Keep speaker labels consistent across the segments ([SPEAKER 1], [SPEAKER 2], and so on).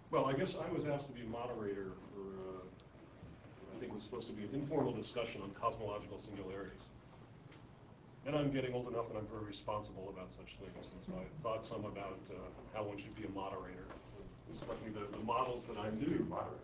[SPEAKER 1] Well, I guess I was asked to be a moderator for, I think it was supposed to be an informal discussion on cosmological singularities. And I'm getting old enough that I'm very responsible about such things, and so I thought some about how one should be a moderator. It struck me the models that I knew.
[SPEAKER 2] Moderate.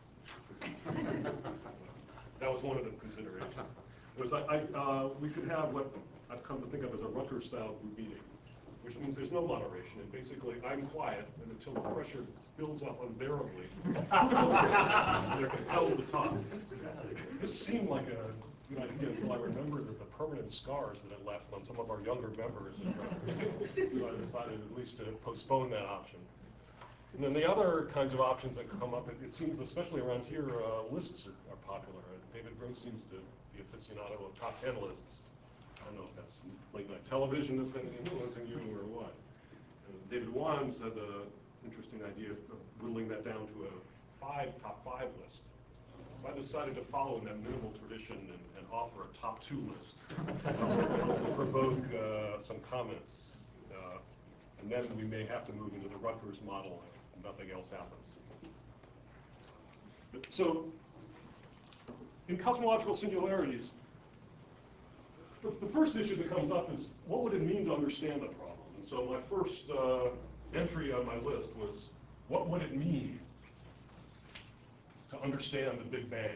[SPEAKER 1] That was one of the considerations. It was like, we could have what I've come to think of as a Rutgers-style group meeting, which means there's no moderation, and basically I'm quiet and until the pressure builds up unbearably, they're compelled to talk. This seemed like a good idea until I remembered that the permanent scars that it left on some of our younger members, and so I decided at least to postpone that option. And then the other kinds of options that come up, it seems, especially around here, lists are popular. David Gross seems to be aficionado of top 10 lists. I don't know if that's late night television that's been influencing you or what. And David Wan said an interesting idea of whittling that down to a top five list. So I decided to follow in that minimal tradition and offer a top 2 list to provoke some comments. And then we may have to move into the Rutgers model if nothing else happens. So in cosmological singularities, the first issue that comes up is, what would it mean to understand the problem? And so my first entry on my list was, what would it mean to understand the Big Bang?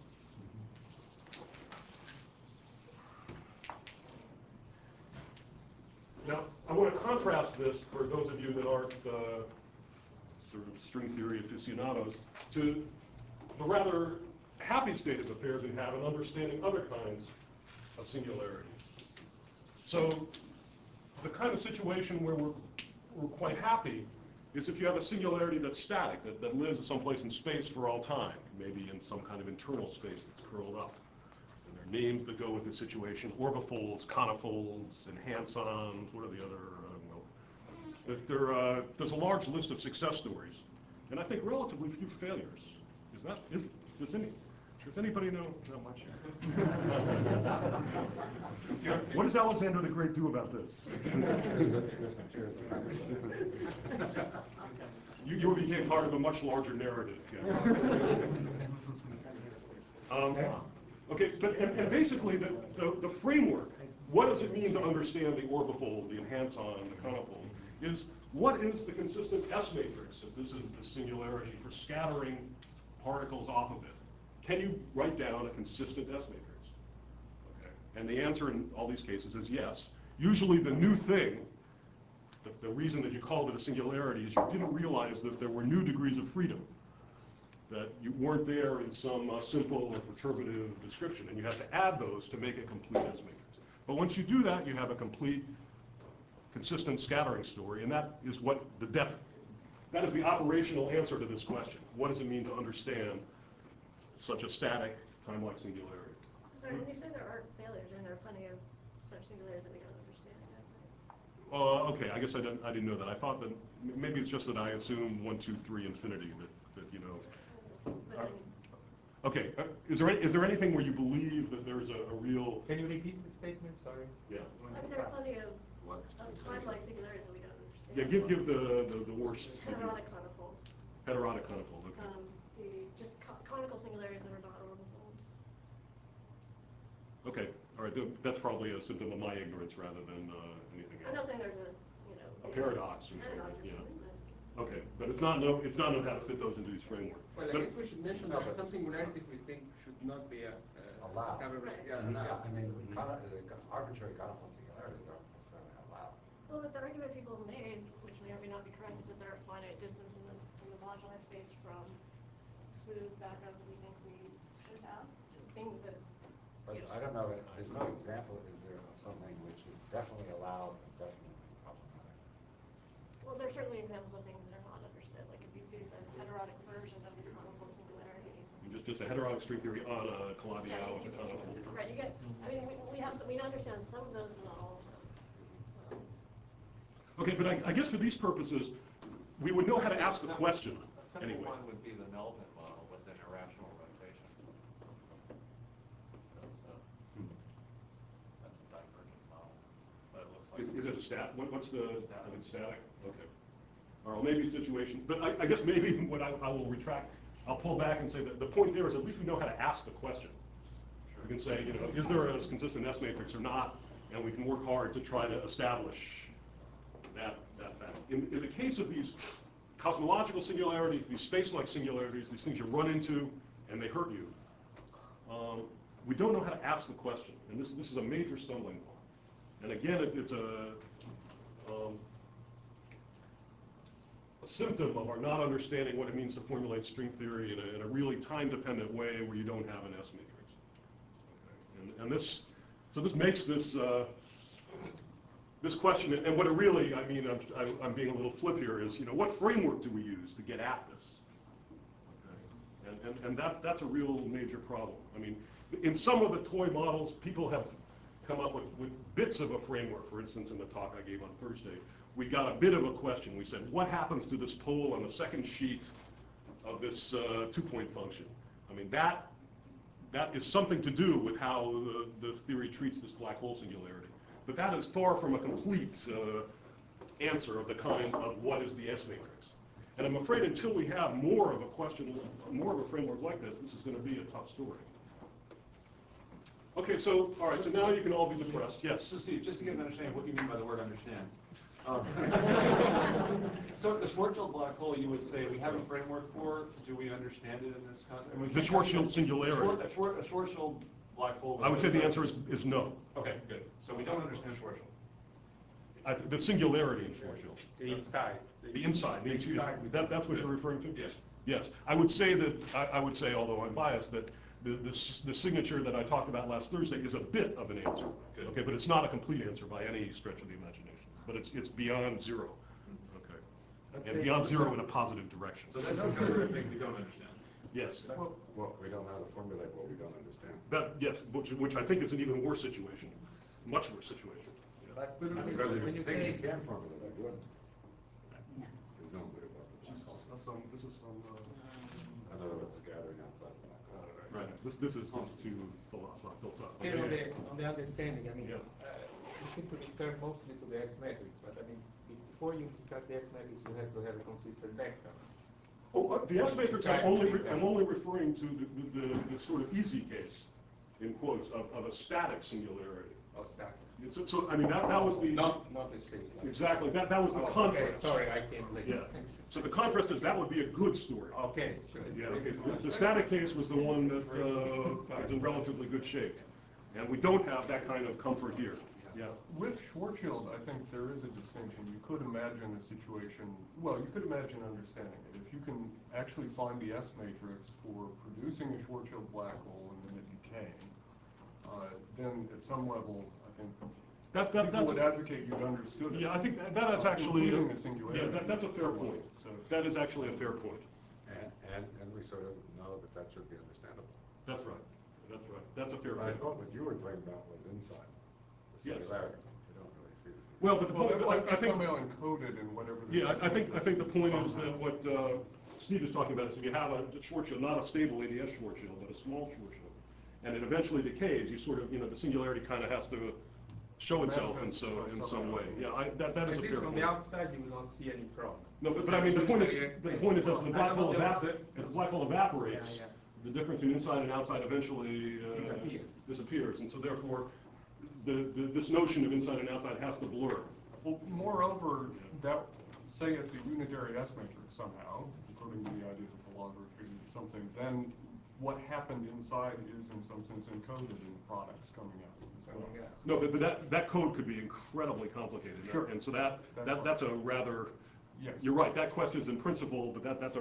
[SPEAKER 1] Now, I want to contrast this, for those of you that aren't sort of string theory aficionados, to the rather happy state of affairs we have in understanding other kinds of singularities. So the kind of situation where we're quite happy is if you have a singularity that's static, that lives someplace in space for all time, maybe in some kind of internal space that's curled up. And there are names that go with the situation: orbifolds, conifolds, enhancons. What are the other? There's a large list of success stories, and I think relatively few failures. Does anybody know how much? What does Alexander the Great do about this? You became part of a much larger narrative. Okay, and basically the framework, what does it mean to understand the orbifold, the enhanson, the conifold, is what is the consistent S matrix, if this is the singularity, for scattering particles off of it? Can you write down a consistent S matrix? Okay. And the answer in all these cases is yes. Usually the new thing, the reason that you called it a singularity, is you didn't realize that there were new degrees of freedom, that you weren't there in some simple or perturbative description, and you have to add those to make a complete S matrix. But once you do that, you have a complete, consistent scattering story, and that is what that is the operational answer to this question. What does it mean to understand such a static, time-like singularity?
[SPEAKER 3] Sorry, when you say there aren't failures, and there are plenty of such singularities that we don't understand yet.
[SPEAKER 1] Okay, I guess I didn't know that. I thought that maybe it's just that I assume 1, 2, 3 infinity, that you know. Okay, is there anything where you believe that there's a real?
[SPEAKER 4] Can you repeat the statement? Sorry.
[SPEAKER 1] Yeah.
[SPEAKER 3] There are plenty of time-like singularities that we don't understand.
[SPEAKER 1] Yeah, give the worst.
[SPEAKER 3] Heterotic conifold.
[SPEAKER 1] Heterotic conifold. Okay.
[SPEAKER 3] Just conical singularities that are not orbifolds.
[SPEAKER 1] Okay, all right. That's probably a symptom of my ignorance rather than anything else.
[SPEAKER 3] I'm not saying there's
[SPEAKER 1] a paradox or something. Yeah. Okay, but it's not known how to fit those into these frameworks.
[SPEAKER 5] Well, I guess we should mention that some singularities we think should not be
[SPEAKER 2] allowed.
[SPEAKER 5] Yeah,
[SPEAKER 2] yeah, I mean, arbitrary conifold singularities aren't necessarily allowed.
[SPEAKER 3] Well, but the argument people have made, which may or may not be correct, is that there are finite distance in the moduli space from smooth backgrounds that we think we should have. Things that.
[SPEAKER 2] But I don't know. There's no example, is there, of something which is definitely allowed and definitely problematic?
[SPEAKER 3] Well, there are certainly examples of things that are not understood. Like if you do the heterotic version of the conifold singularity.
[SPEAKER 1] Just a heterotic string theory on a Calabi-Yau with a conifold.
[SPEAKER 3] Right. You get. I mean, we understand some of those, but not all of those.
[SPEAKER 1] Okay, but I guess for these purposes, we would know how to ask the question.
[SPEAKER 6] A simple
[SPEAKER 1] anyway.
[SPEAKER 6] one would be the Melvin model with an irrational rotation. That's a divergent model. But it looks like
[SPEAKER 1] Is it a stat? What's the
[SPEAKER 6] static?
[SPEAKER 1] Static? Okay. or maybe situation, but I guess maybe what I will retract, I'll pull back and say that the point there is at least we know how to ask the question. We can say, you know, is there a consistent S matrix or not, and we can work hard to try to establish that fact. In the case of these cosmological singularities, these space-like singularities, these things you run into and they hurt you, we don't know how to ask the question, and this is a major stumbling block. And again, it's a symptom of our not understanding what it means to formulate string theory in a really time-dependent way where you don't have an S matrix. Okay. And this makes this this question, and what it really, I mean, I'm being a little flip here, is, you know, what framework do we use to get at this? Okay. And that's a real major problem. I mean, in some of the toy models, people have come up with bits of a framework. For instance, in the talk I gave on Thursday, we got a bit of a question. We said, what happens to this pole on the second sheet of this two-point function? I mean, that is something to do with how the theory treats this black hole singularity. But that is far from a complete answer of the kind of what is the S matrix. And I'm afraid until we have more of a question, more of a framework like this is going to be a tough story. Okay, so, all right, so now you can all be depressed. Yes?
[SPEAKER 6] So Steve, just to get an understanding, what do you mean by the word understand? So the Schwarzschild black hole, you would say we have a framework for. Do we understand it in this context?
[SPEAKER 1] The Schwarzschild singularity.
[SPEAKER 6] A Schwarzschild black hole.
[SPEAKER 1] I would say the answer is no.
[SPEAKER 6] Okay, good. So we don't understand Schwarzschild.
[SPEAKER 1] The singularity in Schwarzschild.
[SPEAKER 5] The inside.
[SPEAKER 1] The inside. That's what you're referring to?
[SPEAKER 6] Yes.
[SPEAKER 1] Yes. I would say that, I would say, although I'm biased, that the signature that I talked about last Thursday is a bit of an answer.
[SPEAKER 6] Good.
[SPEAKER 1] Okay, but it's not a complete answer by any stretch of the imagination. But it's beyond zero. Okay. And beyond zero in a positive direction.
[SPEAKER 6] So that's the kind of thing we don't understand.
[SPEAKER 1] Yes.
[SPEAKER 2] Well, we don't know how to formulate what we don't understand.
[SPEAKER 1] Yes, which I think is an even worse situation, much worse situation. Yeah.
[SPEAKER 5] But
[SPEAKER 2] Because if
[SPEAKER 5] when
[SPEAKER 2] you
[SPEAKER 5] you
[SPEAKER 2] think you
[SPEAKER 5] say,
[SPEAKER 2] can formulate, you wouldn't. There's no way about the black hole.
[SPEAKER 1] This is from.
[SPEAKER 2] In other words, scattering outside the black hole.
[SPEAKER 1] Right. This is too philosophical.
[SPEAKER 5] still on the understanding, I mean,
[SPEAKER 1] Yeah.
[SPEAKER 5] you seem to refer mostly to the S matrix, but I mean, before you discuss the S matrix, you have to have a consistent vector.
[SPEAKER 1] Oh, the S matrix, I'm only referring to the sort of easy case, in quotes, of a static singularity.
[SPEAKER 5] Oh, static.
[SPEAKER 1] So I mean, that was the...
[SPEAKER 5] Not a space.
[SPEAKER 1] Exactly, that was the
[SPEAKER 5] Oh,
[SPEAKER 1] contrast.
[SPEAKER 5] okay, sorry, I came late.
[SPEAKER 1] Yeah, so the contrast is that would be a good story.
[SPEAKER 5] Okay, sure.
[SPEAKER 1] Yeah, okay. The static case was the one that is in relatively good shape. And we don't have that kind of comfort here. Yeah.
[SPEAKER 4] With Schwarzschild, I think there is a distinction. You could imagine a situation, well, you could imagine understanding it. If you can actually find the S matrix for producing a Schwarzschild black hole and then it decaying, then at some level, I think people would advocate you'd understood it.
[SPEAKER 1] Yeah, I think that is actually,
[SPEAKER 4] including the singularity.
[SPEAKER 1] yeah, that's a fair point.
[SPEAKER 4] So
[SPEAKER 1] That is actually a fair point.
[SPEAKER 2] And we sort of know that that should be understandable.
[SPEAKER 1] That's right. That's right. That's a fair
[SPEAKER 2] But I
[SPEAKER 1] point.
[SPEAKER 2] thought what you were talking about was inside. The
[SPEAKER 1] Yes.
[SPEAKER 2] singularity. You don't really see the singularity.
[SPEAKER 1] Well, but the
[SPEAKER 4] Well,
[SPEAKER 1] point,
[SPEAKER 4] that might
[SPEAKER 1] I
[SPEAKER 4] be
[SPEAKER 1] think,
[SPEAKER 4] somehow encoded in whatever.
[SPEAKER 1] yeah, I think the point is that what Steve is talking about is if you have a Schwarzschild, not a stable ADS Schwarzschild, but a small Schwarzschild, and it eventually decays, you sort of, the singularity kind of has to show itself in some way. Yeah, that is a
[SPEAKER 5] At least
[SPEAKER 1] fair
[SPEAKER 5] from
[SPEAKER 1] point.
[SPEAKER 5] the outside, you will not see any problem.
[SPEAKER 1] No, but I mean, the point is as the black hole evaporates,
[SPEAKER 5] Yeah,
[SPEAKER 1] the difference between inside and outside eventually disappears, and so therefore, this notion of inside and outside has to blur.
[SPEAKER 4] Well, moreover, that, say it's a unitary S matrix somehow, according to the ideas of holography or something, then what happened inside is in some sense encoded in the products coming out.
[SPEAKER 1] No, but that code could be incredibly complicated.
[SPEAKER 4] Sure.
[SPEAKER 1] And so that's a rather,
[SPEAKER 4] Yes.
[SPEAKER 1] you're right, that question is in principle, but that's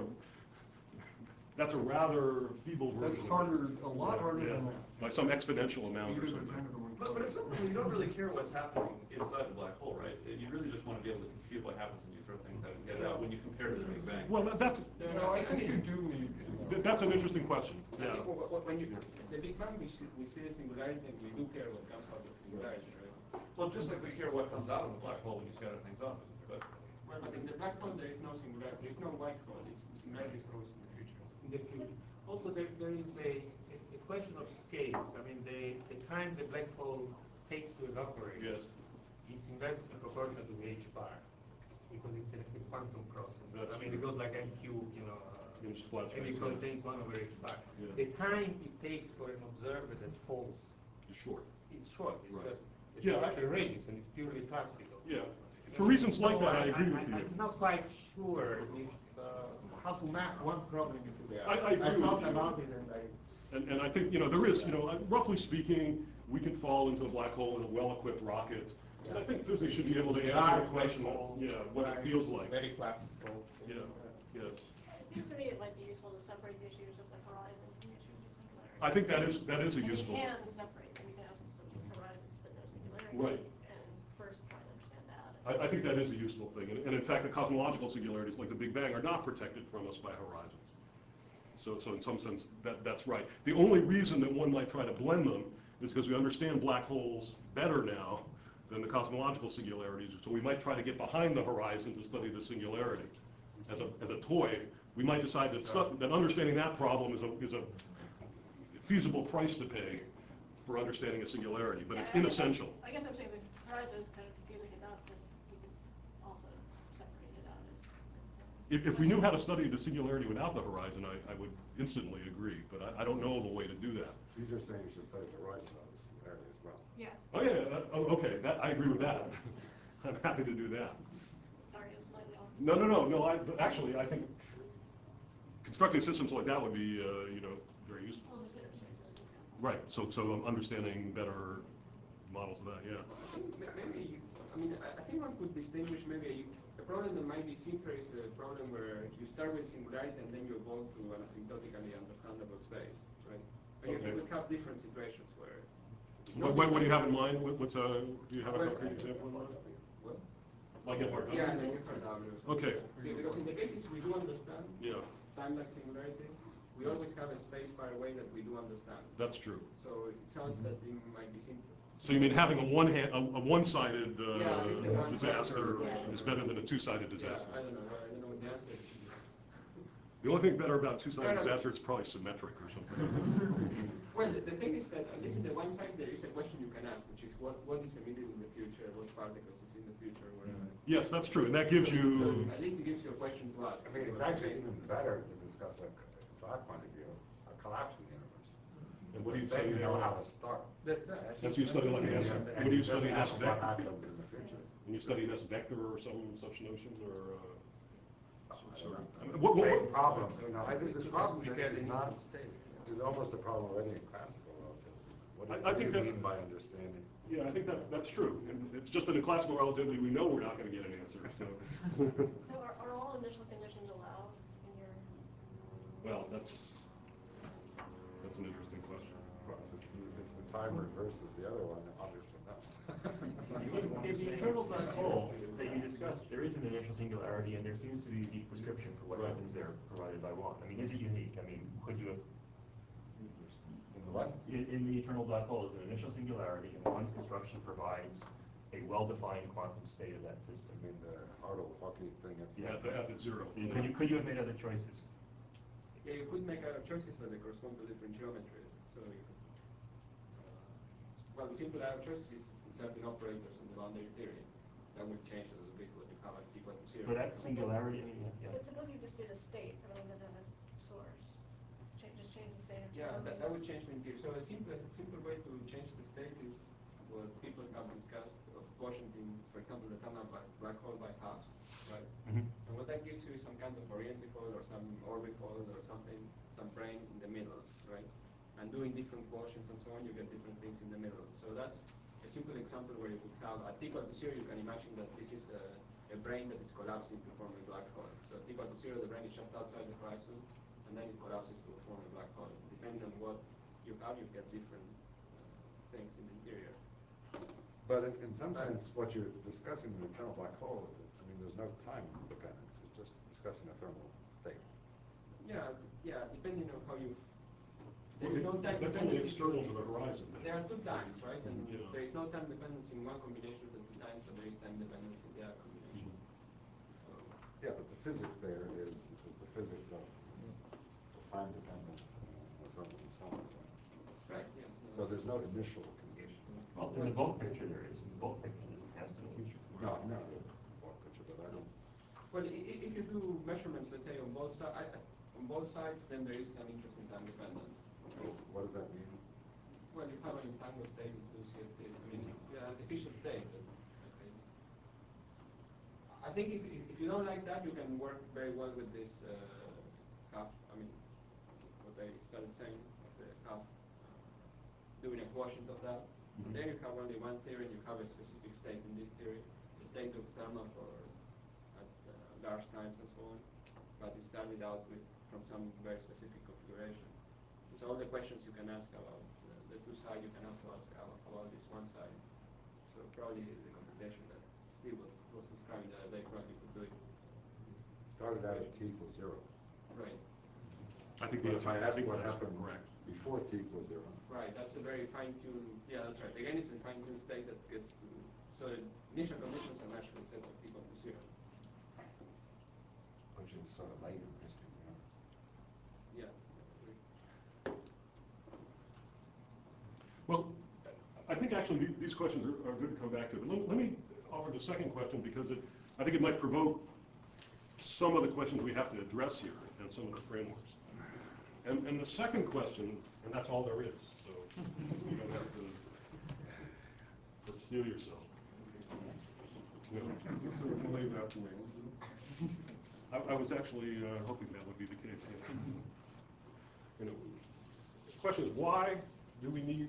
[SPEAKER 1] a rather feeble version.
[SPEAKER 4] That's harder, a lot harder
[SPEAKER 1] Yeah,
[SPEAKER 4] than that.
[SPEAKER 1] by some exponential amount or
[SPEAKER 4] Either the
[SPEAKER 1] something.
[SPEAKER 4] 10 to the 1.
[SPEAKER 6] But it's something you don't really care what's happening inside the black hole, right? You really just want to be able to compute what happens when you throw things out and get it out when you compare to the Big Bang.
[SPEAKER 1] Well, that's
[SPEAKER 4] I think you do need.
[SPEAKER 1] that's an interesting question. Yeah.
[SPEAKER 5] When you, the Big Bang, we see the singularity, and we do care what comes out of singularity, right?
[SPEAKER 6] Well, just like we care what comes out of the black hole when you scatter things off. But
[SPEAKER 5] Well, but in the black hole, there is no singularity, there is no white hole, singularity is always in the future. In the future. Also, there is a question of scales. I mean, the time the black hole takes to evaporate,
[SPEAKER 1] Yes.
[SPEAKER 5] it's inversely proportional to the h bar. because it's a quantum process.
[SPEAKER 1] That's
[SPEAKER 5] I mean,
[SPEAKER 1] true.
[SPEAKER 5] it goes like m cubed,
[SPEAKER 1] It's flat
[SPEAKER 5] and
[SPEAKER 1] space,
[SPEAKER 5] it
[SPEAKER 1] yeah.
[SPEAKER 5] contains 1 over h bar.
[SPEAKER 1] Yeah.
[SPEAKER 5] The time it takes for an observer that falls,
[SPEAKER 1] It's short.
[SPEAKER 5] it's short. It's
[SPEAKER 1] Right.
[SPEAKER 5] just it's
[SPEAKER 1] Yeah,
[SPEAKER 5] like
[SPEAKER 1] I-
[SPEAKER 5] a radius, and it's purely classical.
[SPEAKER 1] Yeah. For reasons like
[SPEAKER 5] So
[SPEAKER 1] that, I agree with you.
[SPEAKER 5] I'm not quite sure if, how to map one problem into the other.
[SPEAKER 1] I agree with
[SPEAKER 5] thought
[SPEAKER 1] you.
[SPEAKER 5] about it, and I.
[SPEAKER 1] And I think, there is, roughly speaking, we can fall into a black hole in a well-equipped rocket. And I think physics should be able to answer the question, what it feels like.
[SPEAKER 5] Very classical.
[SPEAKER 1] Yeah, yes.
[SPEAKER 3] It seems to me it might be useful to separate the issues of the horizon from the issue of the singularity.
[SPEAKER 1] I think that is a
[SPEAKER 3] And
[SPEAKER 1] useful.
[SPEAKER 3] you can separate them, you can have systems with horizons but no singularity.
[SPEAKER 1] Right.
[SPEAKER 3] And first try to understand that.
[SPEAKER 1] I think that is a useful thing. And in fact, the cosmological singularities like the Big Bang are not protected from us by horizons. So in some sense, that's right. The only reason that one might try to blend them is because we understand black holes better now than the cosmological singularities. So we might try to get behind the horizon to study the singularity. As a toy, we might decide that understanding that problem is a feasible price to pay for understanding a singularity, but it's
[SPEAKER 3] Yeah,
[SPEAKER 1] inessential.
[SPEAKER 3] I guess I'm saying the horizon is kind of confusing enough that you could also separate it out as its own.
[SPEAKER 1] If we knew how to study the singularity without the horizon, I would instantly agree, but I don't know of a way to do that.
[SPEAKER 2] These are saying you should study the horizon of the singularity as well.
[SPEAKER 3] Yeah,
[SPEAKER 1] Oh, yeah, okay, I agree with that. I'm happy to do that.
[SPEAKER 3] sorry, it's slightly off.
[SPEAKER 1] No, but actually, I think constructing systems like that would be, very useful.
[SPEAKER 3] Well, just an example.
[SPEAKER 1] Right, so understanding better models of that, yeah.
[SPEAKER 7] Maybe, I think one could distinguish maybe a problem that might be simpler is a problem where you start with singularity and then you evolve to an asymptotically understandable space, right? And
[SPEAKER 1] Okay.
[SPEAKER 7] you could have different situations where.
[SPEAKER 1] What do you have in mind? Do you have a concrete example in mind?
[SPEAKER 7] Well,
[SPEAKER 1] Like FRW?
[SPEAKER 7] yeah, like FRW.
[SPEAKER 1] Okay.
[SPEAKER 7] Because in the cases we do understand
[SPEAKER 1] Yeah,
[SPEAKER 7] time-like singularities, we always have a space far away that we do understand.
[SPEAKER 1] that's true.
[SPEAKER 7] So it sounds that it might be simpler.
[SPEAKER 1] So you mean having a one-sided
[SPEAKER 7] Yeah, it's the one-sided
[SPEAKER 1] disaster
[SPEAKER 7] situation.
[SPEAKER 1] is better than a two-sided
[SPEAKER 7] Yeah,
[SPEAKER 1] disaster?
[SPEAKER 7] I don't know what the answer is.
[SPEAKER 1] The only thing better about two-sided
[SPEAKER 7] No.
[SPEAKER 1] disaster, it's probably symmetric or something.
[SPEAKER 7] Well, the thing is that, at least in the one side, there is a question you can ask, which is what is emitted in the future, what particles is in the future, whatever.
[SPEAKER 1] Yes, that's true, and that gives you,
[SPEAKER 7] At least it gives you a question to ask.
[SPEAKER 2] I mean, it's actually even better to discuss, from our point of view, a collapsing universe.
[SPEAKER 1] and what do you
[SPEAKER 2] Then
[SPEAKER 1] say
[SPEAKER 2] you know
[SPEAKER 1] there?
[SPEAKER 2] how to start.
[SPEAKER 1] That's you study like an S,
[SPEAKER 2] And
[SPEAKER 1] what do you
[SPEAKER 2] just
[SPEAKER 1] study an S
[SPEAKER 2] ask what
[SPEAKER 1] vector?
[SPEAKER 2] happens in the future.
[SPEAKER 1] When you study an S vector or some such notion, or,
[SPEAKER 2] I don't know.
[SPEAKER 1] What- what-
[SPEAKER 2] Same problem, I think this problem
[SPEAKER 5] Because
[SPEAKER 2] is
[SPEAKER 5] it
[SPEAKER 2] not,
[SPEAKER 5] needs to stay.
[SPEAKER 2] is almost a problem already in classical relativity. What do
[SPEAKER 1] I think
[SPEAKER 2] you
[SPEAKER 1] that-
[SPEAKER 2] mean by understanding?
[SPEAKER 1] yeah, I think that's true, and it's just that in classical relativity, we know we're not gonna get an answer, so.
[SPEAKER 3] So are all initial conditions allowed in your?
[SPEAKER 1] Well, that's an interesting question.
[SPEAKER 2] It's the timer versus the other one, obviously not.
[SPEAKER 8] In the eternal black hole that you discussed, there is an initial singularity, and there seems to be a deep prescription for what
[SPEAKER 1] Right.
[SPEAKER 8] happens there, provided by one. I mean, is it unique? I mean, could you have,
[SPEAKER 2] In the what?
[SPEAKER 8] in the eternal black hole is an initial singularity, and one's construction provides a well-defined quantum state of that system.
[SPEAKER 2] I mean, the Hartle-Hawking thing at the
[SPEAKER 8] Yeah.
[SPEAKER 1] At the zero.
[SPEAKER 8] Could you have made other choices?
[SPEAKER 7] Yeah, you could make other choices, but they correspond to different geometries. So you could, well, the simple other choices is inserting operators in the boundary theory. That would change a little bit what you have at equal to zero.
[SPEAKER 8] But that's singularity, I mean, yeah.
[SPEAKER 3] But suppose you just did a state rather than a source. Just change the state of.
[SPEAKER 7] Yeah, that would change the interior. So a simple way to change the state is what people have discussed of quotienting, for example, the tunnel black hole by half, right?
[SPEAKER 8] Mhm.
[SPEAKER 7] And what that gives you is some kind of orientifold or some orbifold or something, some frame in the middle, right? And doing different quotients and so on, you get different things in the middle. So that's a simple example where you could have, at equal to zero, you can imagine that this is a brain that is collapsing to form a black hole. So at equal to zero, the brain is just outside the horizon, and then it collapses to form a black hole. Depending on what you have, you get different things in the interior.
[SPEAKER 2] But in some sense, what you're discussing in the eternal black hole, I mean, there's no time dependence. It's just discussing a thermal state.
[SPEAKER 7] Yeah, depending on how you. There is no time
[SPEAKER 1] That's only
[SPEAKER 7] dependency.
[SPEAKER 1] external to the horizon.
[SPEAKER 7] There are two times, right? And
[SPEAKER 1] Yeah.
[SPEAKER 7] there is no time dependence in one combination of the two times, but there is time dependence in the other combination. So,
[SPEAKER 2] Yeah, but the physics there is the physics of time dependence and so on.
[SPEAKER 7] right, yeah.
[SPEAKER 2] So there's no initial condition.
[SPEAKER 8] Well, in the bulk picture there is, in the bulk picture, this has to be future.
[SPEAKER 2] No, I know the bulk picture, but I don't.
[SPEAKER 7] Well, if you do measurements, let's say on both sides, then there is some interesting time dependence.
[SPEAKER 2] What does that mean?
[SPEAKER 7] Well, you have an entangled state in two CFTs. I mean, it's an artificial state. But, okay. I think if you don't like that, you can work very well with this half. I mean, what I started saying, of the half, doing a quotient of that. And then you have only one theory, and you have a specific state in this theory. The state looks thermal for at large times and so on, but it started out from some very specific configuration. So all the questions you can ask about the two sides, you can also ask about this one side. So probably the computation that Steve was describing the other day probably could do it.
[SPEAKER 2] Started out at t equals 0.
[SPEAKER 7] Right.
[SPEAKER 1] I think the
[SPEAKER 2] But if
[SPEAKER 1] answer
[SPEAKER 2] I ask
[SPEAKER 1] is
[SPEAKER 2] what
[SPEAKER 1] that's
[SPEAKER 2] happened
[SPEAKER 1] correct.
[SPEAKER 2] before t equals 0.
[SPEAKER 7] Right, that's a very fine-tuned, yeah, that's right. Again, it's a fine-tuned state that gets to, so the initial conditions are naturally set of t equal to 0.
[SPEAKER 2] Which is sort of late in history, you know?
[SPEAKER 7] Yeah.
[SPEAKER 1] Well, I think actually these questions are good to come back to. But let me offer the second question because I think it might provoke some of the questions we have to address here and some of the frameworks. And the second question, and that's all there is, so you don't have to steal yourself. No.
[SPEAKER 4] So we can leave that to wings.
[SPEAKER 1] I was actually hoping that would be the case. Yeah. You know, the question is, why do we need?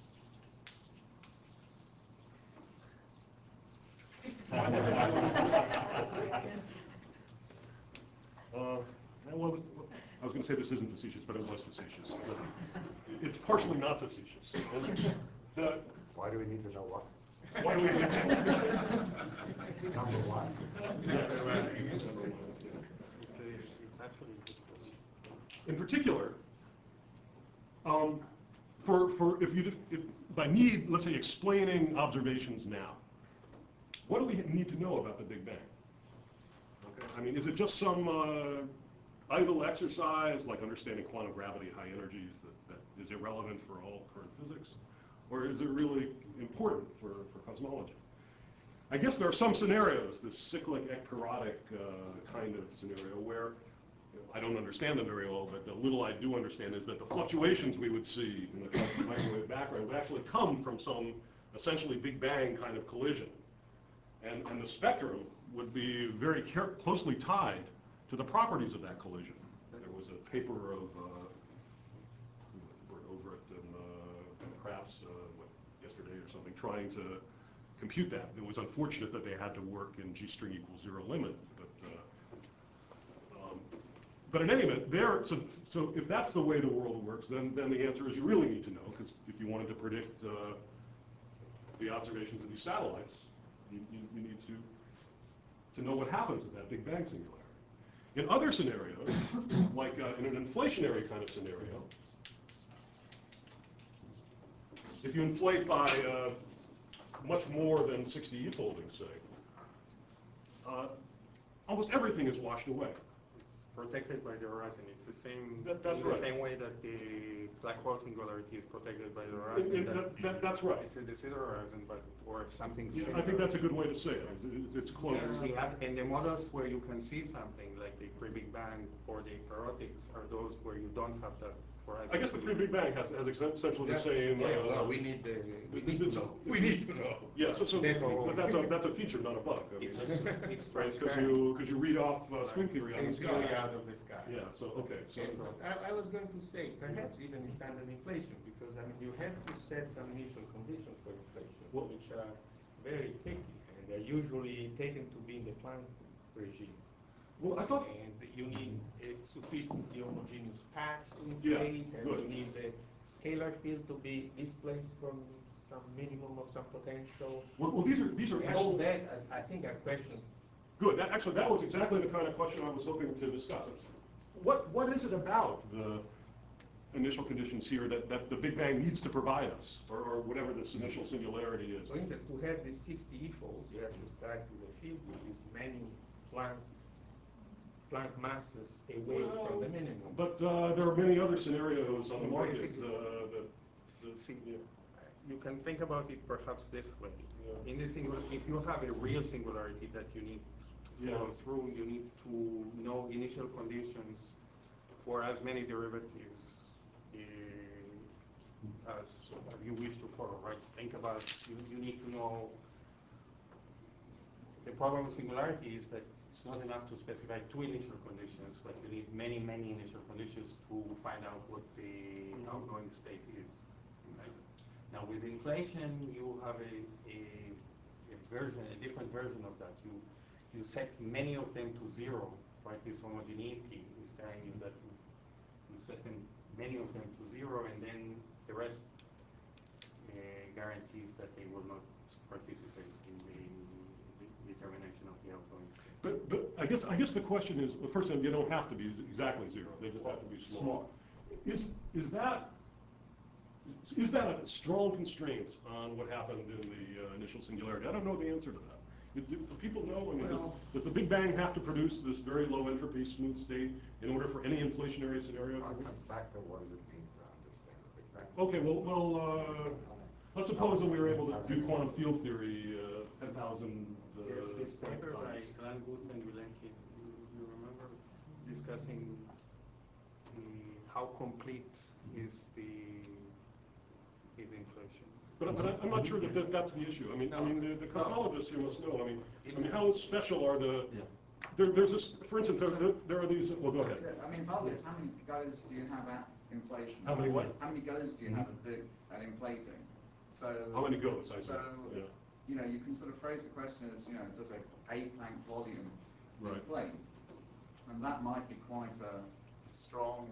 [SPEAKER 1] Well, I was going to say this isn't facetious, but it was facetious. It's partially not facetious.
[SPEAKER 2] Why do we need to know what?
[SPEAKER 1] Why do we need
[SPEAKER 2] Number one.
[SPEAKER 1] Yes.
[SPEAKER 8] It's actually a good question.
[SPEAKER 1] In particular, by need, let's say, explaining observations now, what do we need to know about the Big Bang? Okay. I mean, is it just some idle exercise, like understanding quantum gravity at high energies that is irrelevant for all current physics? Or is it really important for cosmology? I guess there are some scenarios, this cyclic ekpyrotic kind of scenario where I don't understand them very well, but the little I do understand is that the fluctuations we would see in the cosmic microwave background would actually come from some essentially Big Bang kind of collision. And the spectrum would be very closely tied to the properties of that collision. There was a paper of over at perhaps yesterday or something trying to compute that. It was unfortunate that they had to work in G string equals 0 limit, but in any event, so if that's the way the world works, then the answer is you really need to know, because if you wanted to predict the observations of these satellites, you need to know what happens in that Big Bang singularity. In other scenarios, like in an inflationary kind of scenario, if you inflate by much more than 60 e-foldings, say, almost everything is washed away.
[SPEAKER 9] Protected by the horizon. It's the same.
[SPEAKER 1] That's
[SPEAKER 9] in the
[SPEAKER 1] right.
[SPEAKER 9] same way that the black hole singularity is protected by the horizon.
[SPEAKER 1] That's right.
[SPEAKER 9] It's a de Sitter horizon, but or something
[SPEAKER 1] Yeah,
[SPEAKER 9] similar.
[SPEAKER 1] I think that's a good way to say it. It's close.
[SPEAKER 9] And the models where you can see something like the pre-Big Bang or the erotics are those where you don't have that horizon.
[SPEAKER 1] I guess the pre-Big Bang has essentially the same.
[SPEAKER 5] Well, we need to know. We need to know.
[SPEAKER 1] Yeah, but that's a feature, not a bug. I mean,
[SPEAKER 9] It's
[SPEAKER 1] because
[SPEAKER 9] transparent.
[SPEAKER 1] you read off string theory on the
[SPEAKER 5] String theory
[SPEAKER 1] sky.
[SPEAKER 5] out of the sky.
[SPEAKER 1] Yeah. So okay. So
[SPEAKER 5] I was going to say, perhaps even standard inflation, because I mean, you have to set some initial conditions for inflation, which are very tricky, and they're usually taken to be in the Planck regime.
[SPEAKER 1] well, I thought.
[SPEAKER 5] And you need a sufficiently homogeneous patch to
[SPEAKER 1] Yeah,
[SPEAKER 5] inflate, and
[SPEAKER 1] good.
[SPEAKER 5] you need the scalar field to be displaced from some minimum of some potential.
[SPEAKER 1] Well, these are
[SPEAKER 5] And all
[SPEAKER 1] excellent.
[SPEAKER 5] that, I think, are questions.
[SPEAKER 1] Good. That was exactly the kind of question I was hoping to discuss. What is it about the initial conditions here that the Big Bang needs to provide us, or whatever this initial singularity is?
[SPEAKER 5] For instance, to have the 60 e-folds, you have to start with a field which is many Planck masses away from the minimum.
[SPEAKER 1] But there are many other scenarios on the market
[SPEAKER 9] You can think about it perhaps this way.
[SPEAKER 1] Yeah.
[SPEAKER 9] In the if you have a real singularity that you need to
[SPEAKER 1] Yeah.
[SPEAKER 9] for room, you need to know initial conditions for as many derivatives as you wish to follow, right? Think about, you need to know, the problem with singularity is that it's not enough to specify two initial conditions, but you need many, many initial conditions to find out what the outgoing state is. Right? Now with inflation, you have a different version of that. You set many of them to zero, right? This homogeneity is telling you that you set them, many of them to zero, and then the rest guarantees that they will not participate in the determination of the outgoing state.
[SPEAKER 1] But I guess the question is, well, first thing, they don't have to be exactly zero. They just have to be small. Is that a strong constraint on what happened in the initial singularity? I don't know the answer to that. Do people know? I mean, does the Big Bang have to produce this very low entropy smooth state in order for any inflationary scenario to
[SPEAKER 2] It
[SPEAKER 1] work?
[SPEAKER 2] comes back to what does it mean to understand the Big Bang?
[SPEAKER 1] Okay, well, let's suppose that we were able to do quantum field theory 10,000
[SPEAKER 9] Yes, this paper by
[SPEAKER 1] times.
[SPEAKER 9] Alan Guth and Vilenki, you remember discussing how complete is inflation?
[SPEAKER 1] But I'm not sure that that's the issue. I mean, the cosmologists here must know. I mean, how special are the? There's this, for instance, there are these. Well, go ahead.
[SPEAKER 10] I mean, partly it's how many goes do you have at inflation?
[SPEAKER 1] How many what?
[SPEAKER 10] How many goes do you have at inflating? So
[SPEAKER 1] How many goes? I see.
[SPEAKER 10] So
[SPEAKER 1] Yeah.
[SPEAKER 10] you know, you can sort of phrase the question as, you know, does a Planck volume
[SPEAKER 1] Right.
[SPEAKER 10] inflate? And that might be quite a strong.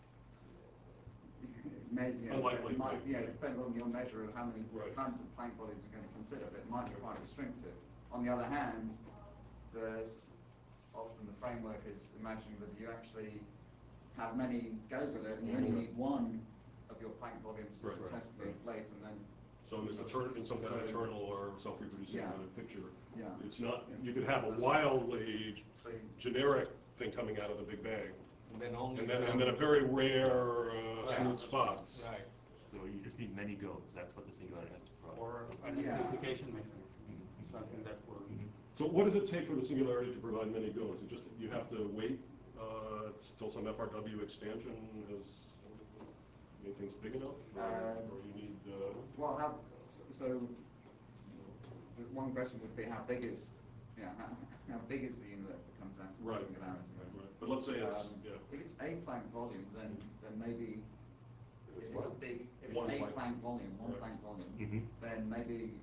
[SPEAKER 10] Maybe, you know,
[SPEAKER 1] Unlikely.
[SPEAKER 10] it might, it depends on your measure of how many
[SPEAKER 1] Right.
[SPEAKER 10] kinds of Planck volumes you're going to consider, but it might be quite restrictive. On the other hand, there's often the framework is imagining that you actually have many goes at it, and you only need one of your Planck volumes to
[SPEAKER 1] Right,
[SPEAKER 10] successfully
[SPEAKER 1] right.
[SPEAKER 10] inflate, and then
[SPEAKER 1] So in some kind of eternal or self-reproducing
[SPEAKER 10] Yeah.
[SPEAKER 1] kind of picture,
[SPEAKER 10] Yeah.
[SPEAKER 1] it's not. You could have a wildly
[SPEAKER 10] so you,
[SPEAKER 1] generic thing coming out of the Big Bang,
[SPEAKER 5] And then only
[SPEAKER 1] and then a very rare smooth spots.
[SPEAKER 5] Right.
[SPEAKER 8] So you just need many goes, that's what the singularity has to provide.
[SPEAKER 9] Or an
[SPEAKER 10] Yeah.
[SPEAKER 9] amplification mechanism, something that will.
[SPEAKER 1] So what does it take for the singularity to provide many goes? It just you have to wait till some FRW expansion has made things big enough, or you need.
[SPEAKER 10] well, so the one question would be how big is, how big is the universe that comes out to the
[SPEAKER 1] Right.
[SPEAKER 10] singularity?
[SPEAKER 1] Right. But let's say it's
[SPEAKER 10] If it's a Planck volume, then maybe
[SPEAKER 2] If it's
[SPEAKER 10] it's a
[SPEAKER 2] what?
[SPEAKER 10] big. If it's
[SPEAKER 1] One
[SPEAKER 10] a
[SPEAKER 1] Planck.
[SPEAKER 10] Planck volume, one
[SPEAKER 1] Right.
[SPEAKER 10] Planck volume,
[SPEAKER 8] Mhm.
[SPEAKER 10] then maybe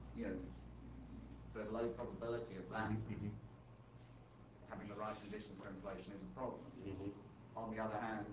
[SPEAKER 10] the low probability of that having the right conditions for inflation is a problem.
[SPEAKER 8] Mhm.
[SPEAKER 10] On the other hand,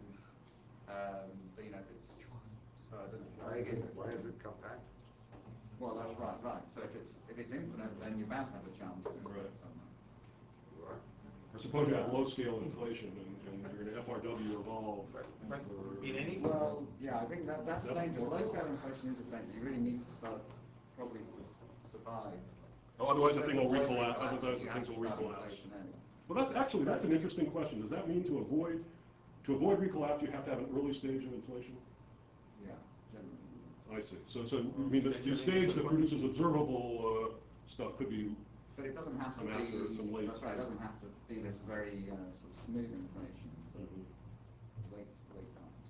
[SPEAKER 10] if it's so I don't know.
[SPEAKER 2] Why is it compact?
[SPEAKER 10] Well, that's right. So if it's infinite, then you're bound to have a chance to inflate
[SPEAKER 1] Right.
[SPEAKER 10] somewhere.
[SPEAKER 2] You are?
[SPEAKER 1] Or suppose you have low scale inflation and you're going to FRW evolve.
[SPEAKER 9] But
[SPEAKER 1] for-
[SPEAKER 9] in any
[SPEAKER 10] Well, yeah, I think that's dangerous. Low scale inflation is a danger. You really need to start probably to survive.
[SPEAKER 1] Oh, otherwise the thing will
[SPEAKER 10] Low
[SPEAKER 1] recollapse.
[SPEAKER 10] collapse,
[SPEAKER 1] Otherwise
[SPEAKER 10] you
[SPEAKER 1] the
[SPEAKER 10] have
[SPEAKER 1] things
[SPEAKER 10] to
[SPEAKER 1] will
[SPEAKER 10] start
[SPEAKER 1] recollapse.
[SPEAKER 10] inflation anyway.
[SPEAKER 1] Well, that's an interesting question. Does that mean to avoid recollapse you have to have an early stage of inflation?
[SPEAKER 10] Yeah, generally.
[SPEAKER 1] I see. So you mean the stage that produces observable stuff could be.
[SPEAKER 10] But it doesn't have to
[SPEAKER 1] Some after,
[SPEAKER 10] be.
[SPEAKER 1] some late.
[SPEAKER 10] That's right. It doesn't have to be this very sort of smooth inflation for late times.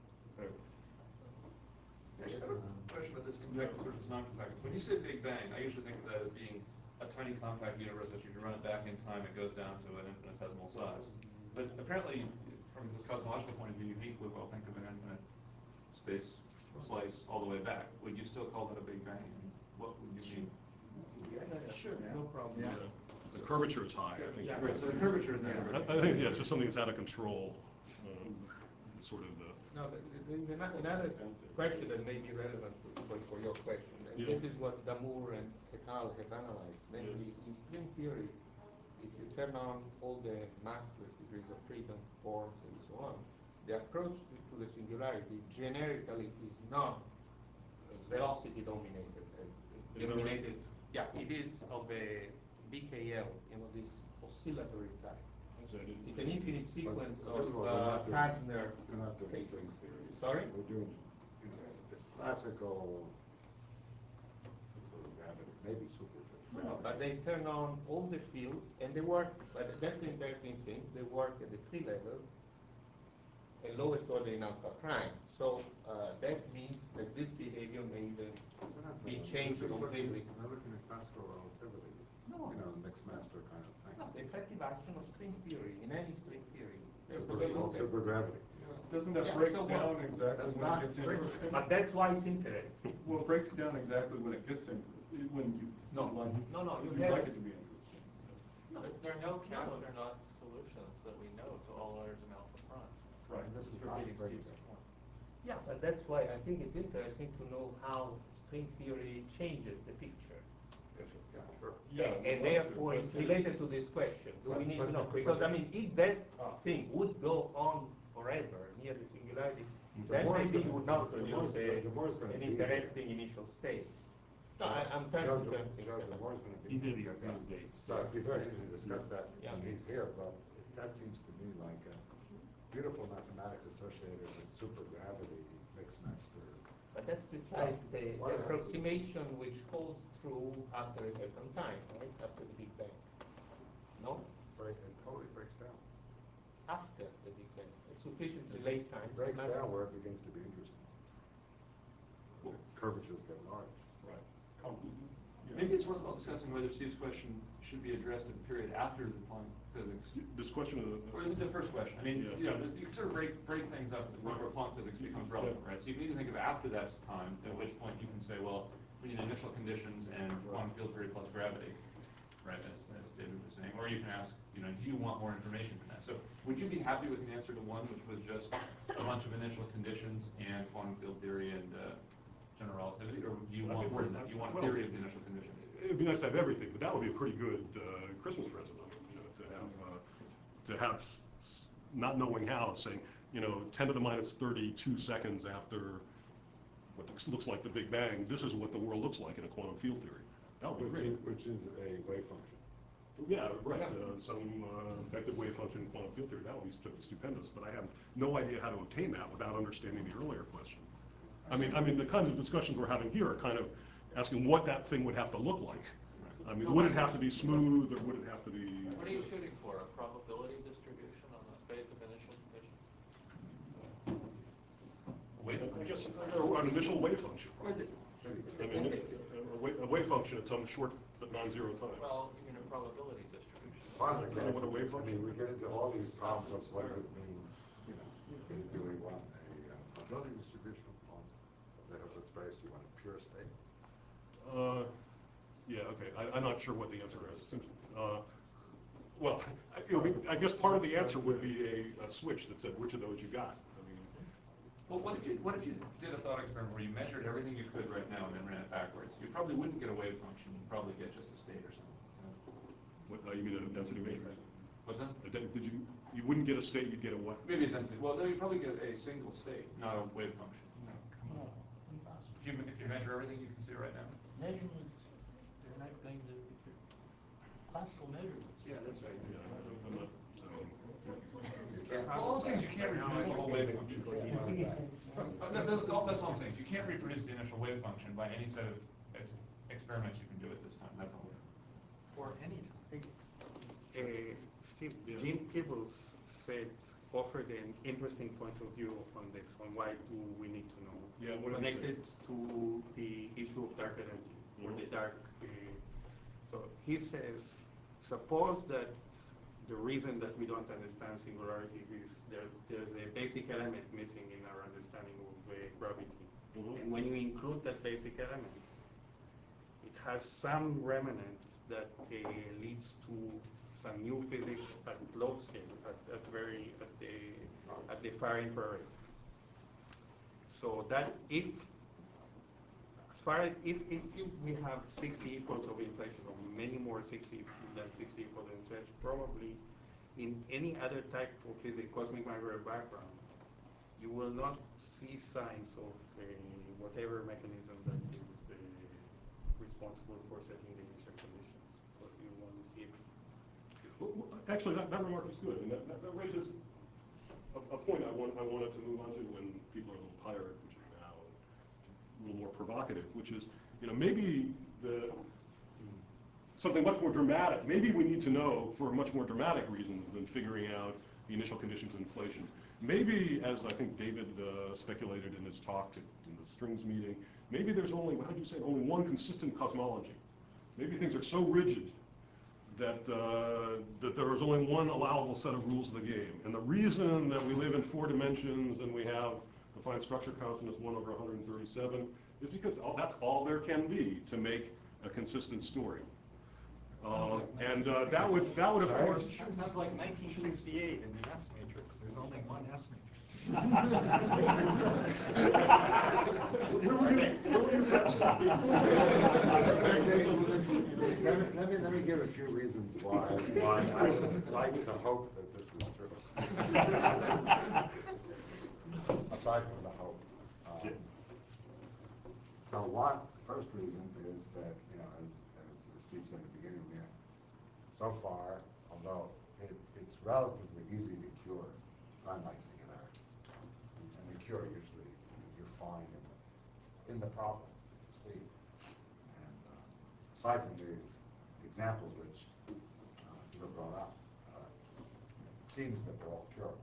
[SPEAKER 6] I have a question about this compact versus non-compact. When you say Big Bang, I usually think of that as being a tiny compact universe that you can run it back in time, it goes down to an infinitesimal size. But apparently, from the cosmological point of view, uniquely, we'll think of an infinite space slice all the way back. Would you still call that a Big Bang? And what would you mean?
[SPEAKER 5] Sure, no problem.
[SPEAKER 10] Yeah.
[SPEAKER 1] The curvature is high, I think.
[SPEAKER 5] Yeah.
[SPEAKER 6] Right, so the curvature is never.
[SPEAKER 1] I think, yeah, it's just something that's out of control. Sort of the.
[SPEAKER 5] Now, there's another question that may be relevant for your question, and
[SPEAKER 1] Yeah.
[SPEAKER 5] this is what Damour and Hekal have analyzed. Namely, in string theory, if you turn on all the massless degrees of freedom, forms, and so on, the approach to the singularity generically is not velocity dominated.
[SPEAKER 1] Is that right?
[SPEAKER 5] Yeah, it is of a BKL, this oscillatory type. It's an infinite sequence
[SPEAKER 2] But first
[SPEAKER 5] of
[SPEAKER 2] of all, we're not doing-
[SPEAKER 5] Kasner
[SPEAKER 2] We're not doing
[SPEAKER 5] phases.
[SPEAKER 2] string theory.
[SPEAKER 5] Sorry?
[SPEAKER 2] We're doing classical gravity, maybe superficial.
[SPEAKER 5] No, but they turn on all the fields and they work, but that's the interesting thing, they work at the tree level and lowest order in alpha prime. So that means that this behavior may even be changed completely.
[SPEAKER 2] We're looking at classical relativity,
[SPEAKER 5] No.
[SPEAKER 2] you know, mixed master kind of thing.
[SPEAKER 5] No, the effective action of string theory, in any string theory.
[SPEAKER 2] Supergravity.
[SPEAKER 4] Doesn't that
[SPEAKER 5] Yeah,
[SPEAKER 4] break
[SPEAKER 5] so
[SPEAKER 4] down
[SPEAKER 5] what?
[SPEAKER 4] exactly
[SPEAKER 2] That's
[SPEAKER 4] when
[SPEAKER 2] not
[SPEAKER 4] it gets
[SPEAKER 2] string
[SPEAKER 4] interesting?
[SPEAKER 5] But that's why it's interesting.
[SPEAKER 4] Well, it breaks down exactly when it gets when you
[SPEAKER 5] No,
[SPEAKER 4] like,
[SPEAKER 5] no, you
[SPEAKER 4] you
[SPEAKER 5] have
[SPEAKER 4] like
[SPEAKER 5] it.
[SPEAKER 4] it to be interesting.
[SPEAKER 11] There are no Castaner solutions that we know to all layers in alpha prime.
[SPEAKER 4] Right.
[SPEAKER 2] This is
[SPEAKER 11] Just
[SPEAKER 2] not
[SPEAKER 11] repeating
[SPEAKER 2] string
[SPEAKER 11] Steve's
[SPEAKER 2] theory.
[SPEAKER 11] point.
[SPEAKER 5] Yeah, but that's why I think it's interesting to know how string theory changes the picture.
[SPEAKER 2] Yeah, sure.
[SPEAKER 4] Yeah.
[SPEAKER 5] And therefore, it's related to this question. Do we need to know? Because, I mean, if that thing would go on forever near the singularity, then
[SPEAKER 2] more
[SPEAKER 5] maybe
[SPEAKER 2] it's
[SPEAKER 5] you would
[SPEAKER 2] gonna-
[SPEAKER 5] not
[SPEAKER 2] the
[SPEAKER 5] produce
[SPEAKER 2] more it's gonna
[SPEAKER 5] an
[SPEAKER 2] be
[SPEAKER 5] interesting initial state. No, I'm trying
[SPEAKER 2] Joe,
[SPEAKER 5] to turn things
[SPEAKER 2] Joe, the
[SPEAKER 5] around.
[SPEAKER 2] more is going to be.
[SPEAKER 8] These are the Archimedes dates.
[SPEAKER 2] So it'd be very interesting to discuss that
[SPEAKER 5] Yeah.
[SPEAKER 2] when he's here, but that seems to me like beautiful mathematics associated with supergravity, mixed master.
[SPEAKER 5] But that's besides the approximation which holds true after a certain time, right? After the Big Bang. No?
[SPEAKER 2] It totally breaks down.
[SPEAKER 5] After the Big Bang. It's sufficiently late time.
[SPEAKER 2] It breaks down where it begins to be interesting. Curvatures get large.
[SPEAKER 4] Right.
[SPEAKER 6] Maybe it's worthwhile discussing whether Steve's question should be addressed in the period after the quantum physics.
[SPEAKER 1] This question of
[SPEAKER 6] Or the first question. I mean,
[SPEAKER 1] Yeah.
[SPEAKER 6] you know, you can sort of break things up at the point where quantum physics becomes relevant, right? So you can either think of after that time, at which point you can say, well, we need initial conditions and quantum field theory plus gravity, right, as David was saying. Or you can ask, you know, do you want more information from that? So would you be happy with the answer to one, which was just a bunch of initial conditions and quantum field theory and general relativity? Or do you want more than that? You want a theory of the initial conditions?
[SPEAKER 1] It'd be nice to have everything, but that would be a pretty good Christmas present, you know, to have not knowing how, saying, you know, 10 to the minus 32 seconds after what looks like the Big Bang, this is what the world looks like in a quantum field theory. That would be great.
[SPEAKER 2] Which is a wave function.
[SPEAKER 1] Yeah, right. Some effective wave function in quantum field theory. That would be stupendous. But I have no idea how to obtain that without understanding the earlier question. I mean, the kinds of discussions we're having here are kind of asking what that thing would have to look like. I mean, would it have to be smooth, or would it have to be?
[SPEAKER 11] What are you shooting for? A probability distribution on the space of initial conditions?
[SPEAKER 1] I guess or an initial wave function. I mean, a wave function at some short but non-zero time.
[SPEAKER 11] Well, you mean a probability distribution.
[SPEAKER 2] Part of the
[SPEAKER 1] You know what a wave
[SPEAKER 2] I
[SPEAKER 1] function
[SPEAKER 2] mean, we
[SPEAKER 1] is?
[SPEAKER 2] get into all these problems of what does it mean, you know, do we want a probability distribution on the space, do you want a pure state?
[SPEAKER 1] Yeah, okay. I'm not sure what the answer is. Well, I guess part of the answer would be a switch that said which of those you got. I mean,
[SPEAKER 6] Well, what if you did a thought experiment where you measured everything you could right now and then ran it backwards? You probably wouldn't get a wave function. You'd probably get just a state or something.
[SPEAKER 1] what, you mean a density matrix?
[SPEAKER 6] What's that?
[SPEAKER 1] Did you wouldn't get a state, you'd get a what?
[SPEAKER 6] Maybe a density. Well, no, you'd probably get a single state, not a wave function.
[SPEAKER 12] No, impossible.
[SPEAKER 6] If you measure everything you can see right now.
[SPEAKER 12] Measurements, they're not going to, classical measurements.
[SPEAKER 6] Yeah, that's right.
[SPEAKER 1] Yeah, I'm not,
[SPEAKER 6] All I'm saying is you can't reproduce the whole wave function. That's all I'm saying. You can't reproduce the initial wave function by any set of experiments you can do at this time. That's all.
[SPEAKER 11] For any time.
[SPEAKER 9] Steve, Jim Peebles offered an interesting point of view on this, on why do we need to know.
[SPEAKER 1] Yeah, what did he say?
[SPEAKER 9] Connected to the issue of dark energy, or the dark. So he says, suppose that the reason that we don't understand singularities is there's a basic element missing in our understanding of gravity. And when you include that basic element, it has some remnant that leads to some new physics at low scale, at the far infrared. So that if we have 60 equals of inflation, or many more 60 than 60 equals of inflation, probably in any other type of physics, cosmic microwave background, you will not see signs of whatever mechanism that is responsible for setting the initial conditions, because you want to see it.
[SPEAKER 1] Well, actually, that remark is good, and that raises a point I wanted to move on to when people are a little tired, which is now a little more provocative, which is, you know, maybe something much more dramatic. Maybe we need to know for much more dramatic reasons than figuring out the initial conditions of inflation. Maybe, as I think David speculated in his talk in the Strings meeting, maybe there's only, how do you say, only one consistent cosmology. Maybe things are so rigid that, that there is only one allowable set of rules of the game. And the reason that we live in 4 dimensions and we have defined structure constant as 1 over 137 is because that's all there can be to make a consistent story. And that would of course...
[SPEAKER 13] Sounds like 1968 in the S matrix. There's only one S matrix.
[SPEAKER 2] Let me give a few reasons why I would like to hope that this is true. Aside from the hope. So one, first reason is that, you know, as Steve said at the beginning, so far, although it's relatively easy to cure unlike singularities. And the cure usually you find in the problem you see. And aside from these examples which you have brought up, it seems that they're all curable.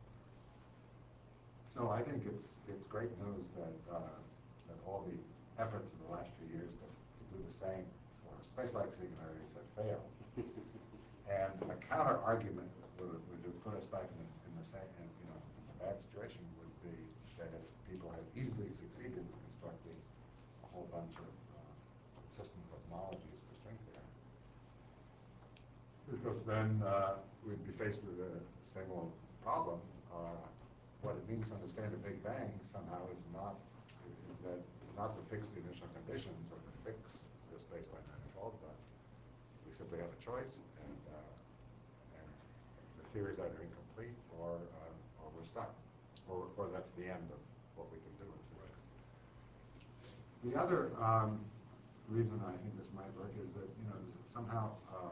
[SPEAKER 2] So I think it's great news that that all the efforts of the last few years to do the same for space-like singularities have failed. And a counter argument would put us back in the same, in a bad situation would be that if people had easily succeeded in constructing a whole bunch of consistent cosmologies for string theory, because then we'd be faced with the same old problem. What it means to understand the Big Bang somehow is not to fix the initial conditions or to fix the space-time manifold, but we simply have a choice, and the theory is either incomplete or we're stuck, or that's the end of what we can do in physics. The other reason I think this might work is that, you know, somehow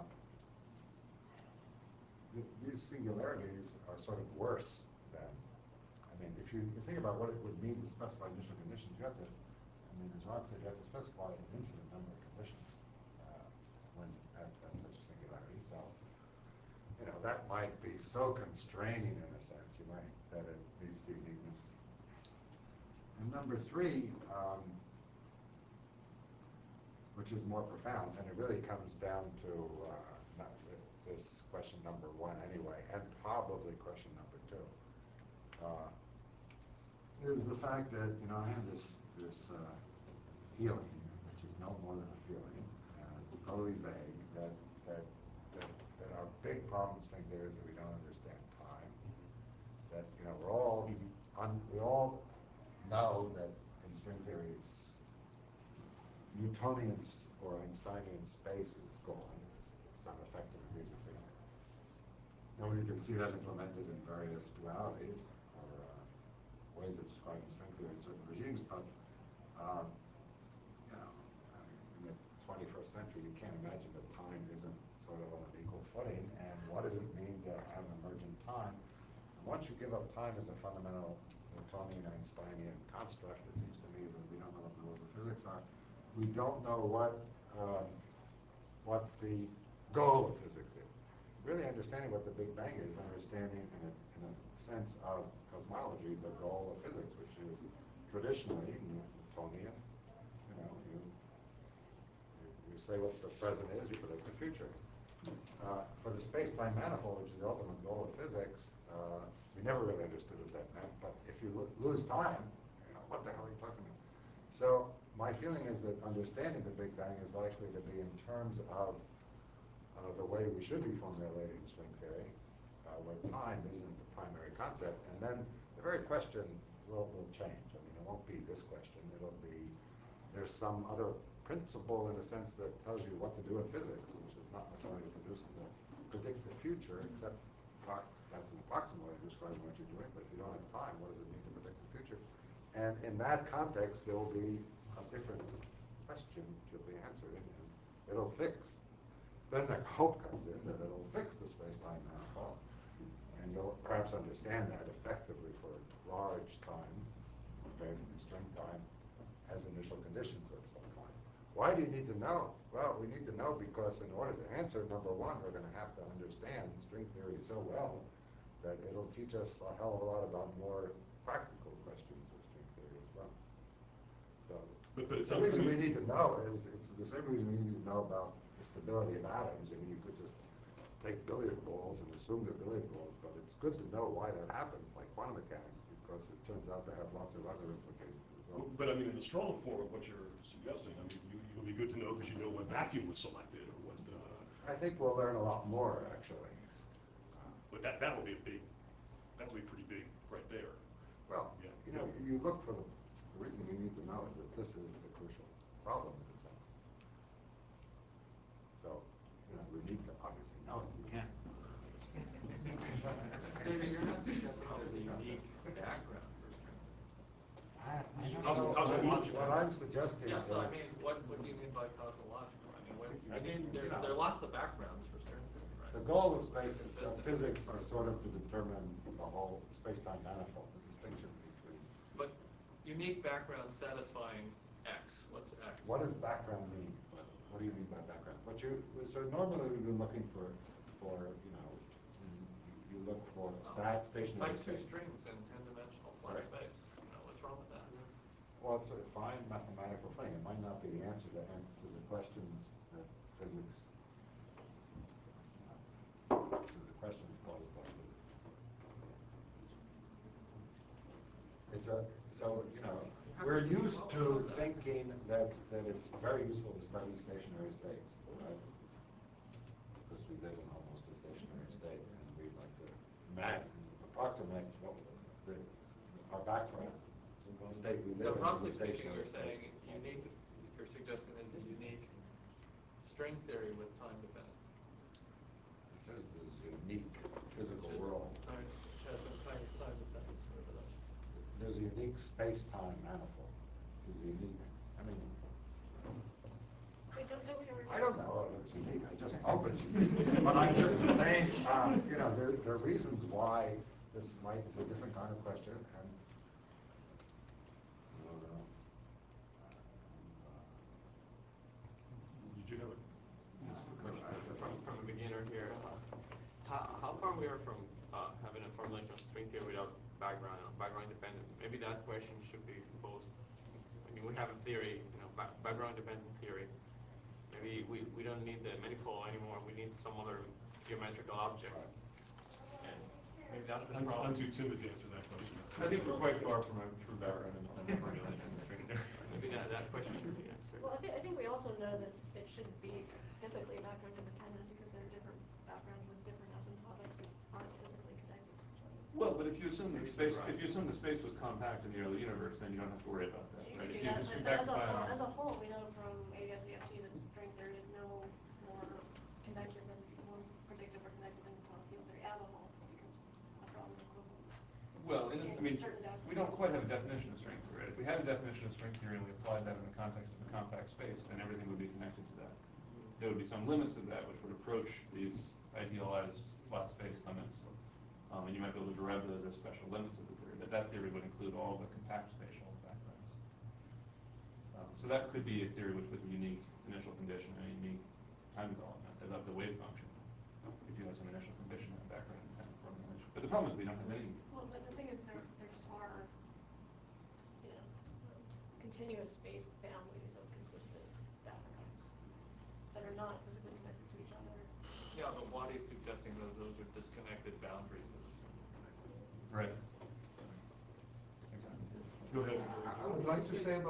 [SPEAKER 2] these singularities are sort of worse than, I mean, if you think about what it would mean to specify initial conditions, you have to, I mean, as Ron said, you have to specify an infinite number of conditions when at such a singularity. So, you know, that might be so constraining in a sense, that it leads to uniqueness. And number 3, which is more profound, and it really comes down to this question number 1 anyway, and probably question number 2, is the fact that, you know, I have this feeling, which is no more than a feeling, it's totally vague, that our big problem in string theory is that we don't understand time. That, you know, we all know that in string theory, Newtonian or Einsteinian space is gone. It's unaffected degrees of freedom. And you can see that implemented in various dualities or ways of describing string theory in certain regimes. But you know, in the 21st century, you can't imagine that time isn't sort of on an equal footing. And what does it mean to have emergent time? And once you give up time as a fundamental Newtonian, Einsteinian construct, it seems to me that we don't know what the rules of physics are. We don't know what the goal of physics is. Really understanding what the Big Bang is, understanding in a sense of cosmology the goal of physics, which is traditionally Newtonian. You know, you say what the present is, you predict the future. For the space-time manifold, which is the ultimate goal of physics, we never really understood what that meant. But if you lose time, you know, what the hell are you talking about? So my feeling is that understanding the Big Bang is likely to be in terms of the way we should be formulating string theory, where time isn't the primary concept. And then the very question will change. I mean, it won't be this question. It'll be, there's some other principle in a sense that tells you what to do in physics, which is not necessarily to predict the future, except that's an approximate way of describing what you're doing. But if you don't have time, what does it mean to predict the future? And in that context, there will be a different question to be answered, and it'll fix. Then the hope comes in that it'll fix the space-time manifold, and you'll perhaps understand that effectively for large time, compared to string time, as initial conditions of some kind. Why do you need to know? Well, we need to know because in order to answer, number one, we're going to have to understand string theory so well that it'll teach us a hell of a lot about more practical questions of string theory as well. So
[SPEAKER 1] But it's
[SPEAKER 2] the reason we need to know is it's the same reason we need to know about the stability of atoms. I mean, you could just take billiard balls and assume they're billiard balls, but it's good to know why that happens, like quantum mechanics, because it turns out to have lots of other implications as well.
[SPEAKER 1] But I mean, in the strong form of what you're suggesting, I mean, it would be good to know because you know what vacuum was selected or what.
[SPEAKER 2] I think we'll learn a lot more, actually.
[SPEAKER 1] But that would be that would be pretty big right there.
[SPEAKER 2] Well,
[SPEAKER 1] Yeah.
[SPEAKER 2] you know, you look for the reason we need to know is that this is the crucial problem in a sense. So, you know, we need to obviously know it. We can't.
[SPEAKER 11] David, you're not suggesting there's a unique background for string.
[SPEAKER 2] What I'm suggesting
[SPEAKER 11] Yeah, so I
[SPEAKER 2] is-
[SPEAKER 11] mean, what do you mean by cosmological? I mean, there are lots of backgrounds for string theory, right?
[SPEAKER 2] The goal of physics are sort of to determine the whole space-time manifold, the distinction between.
[SPEAKER 11] But unique background satisfying X, what's X?
[SPEAKER 2] What does background mean? What do you mean by background? So normally we've been looking for you know, you look for stationary
[SPEAKER 11] Type 2
[SPEAKER 2] state.
[SPEAKER 11] strings in 10-dimensional flat
[SPEAKER 2] Right.
[SPEAKER 11] space. You know, what's wrong with that?
[SPEAKER 2] Well, it's a fine mathematical thing. It might not be the answer to the questions that physics, to the questions posed by physics. So, you know, we're used to thinking that it's very useful to study stationary states, right? Because we live in almost a stationary state, and we like to approximate our background. The state we
[SPEAKER 11] So
[SPEAKER 2] live in
[SPEAKER 11] roughly
[SPEAKER 2] is a
[SPEAKER 11] speaking,
[SPEAKER 2] stationary
[SPEAKER 11] you're
[SPEAKER 2] state.
[SPEAKER 11] saying it's unique, you're suggesting there's a unique string theory with time dependence.
[SPEAKER 2] It says there's a unique physical
[SPEAKER 11] Which is
[SPEAKER 2] world.
[SPEAKER 11] which has some kind of time dependence, whatever that is.
[SPEAKER 2] There's a unique space-time manifold. There's a unique, I mean,
[SPEAKER 3] Wait, don't we already?
[SPEAKER 2] I don't know if it's unique, I just hope it's unique. But I'm just saying, you know, there are reasons why this is a different kind of question, and
[SPEAKER 1] Did you have a?
[SPEAKER 11] From a beginner here, how far we are from having a formulation of string theory without background dependent? Maybe that question should be posed. I mean, we have a theory, you know, background dependent theory. Maybe we don't need the manifold anymore. We need some other geometrical object. And maybe that's the problem.
[SPEAKER 1] I'm too timid to answer that question.
[SPEAKER 6] I think we're quite far from a true background in formulation of string theory.
[SPEAKER 11] Maybe that question should be answered.
[SPEAKER 3] Well, I think we also know that it shouldn't be physically background independent because there are different backgrounds with different asymptotics that aren't physically connected to each other.
[SPEAKER 6] Well, but if you assume that the space was compact in the early universe, then you don't have to worry about that,
[SPEAKER 3] You
[SPEAKER 6] right?
[SPEAKER 3] could
[SPEAKER 6] If
[SPEAKER 3] do
[SPEAKER 6] you
[SPEAKER 3] that,
[SPEAKER 6] just
[SPEAKER 3] but
[SPEAKER 6] compact
[SPEAKER 3] as a whole, we know from ADS-CFT that string theory is no more connected than more predictive or connected than quantum field theory as a whole because after all, they're equivalent.
[SPEAKER 6] Well, I mean,
[SPEAKER 3] Certain
[SPEAKER 6] we don't quite have a definition of string theory, right? If we had a definition of string theory and we applied that in the context of a compact space, then everything would be connected to that. There would be some limits of that which would approach these idealized flat space limits, and you might be able to derive those as special limits of the theory, but that theory would include all the compact spatial backgrounds. So that could be a theory with a unique initial condition and a unique time development of the wave function, if you had some initial condition and background independent formulation. But the problem is we don't have any.
[SPEAKER 3] Well, but the thing is there just are, you know, continuous space families of consistent backgrounds that are not physically connected to each other.
[SPEAKER 11] Yeah, but Wadi's suggesting that those are disconnected boundaries of the symbol.
[SPEAKER 6] Right. Exactly.
[SPEAKER 1] Go ahead.
[SPEAKER 14] I'd like to say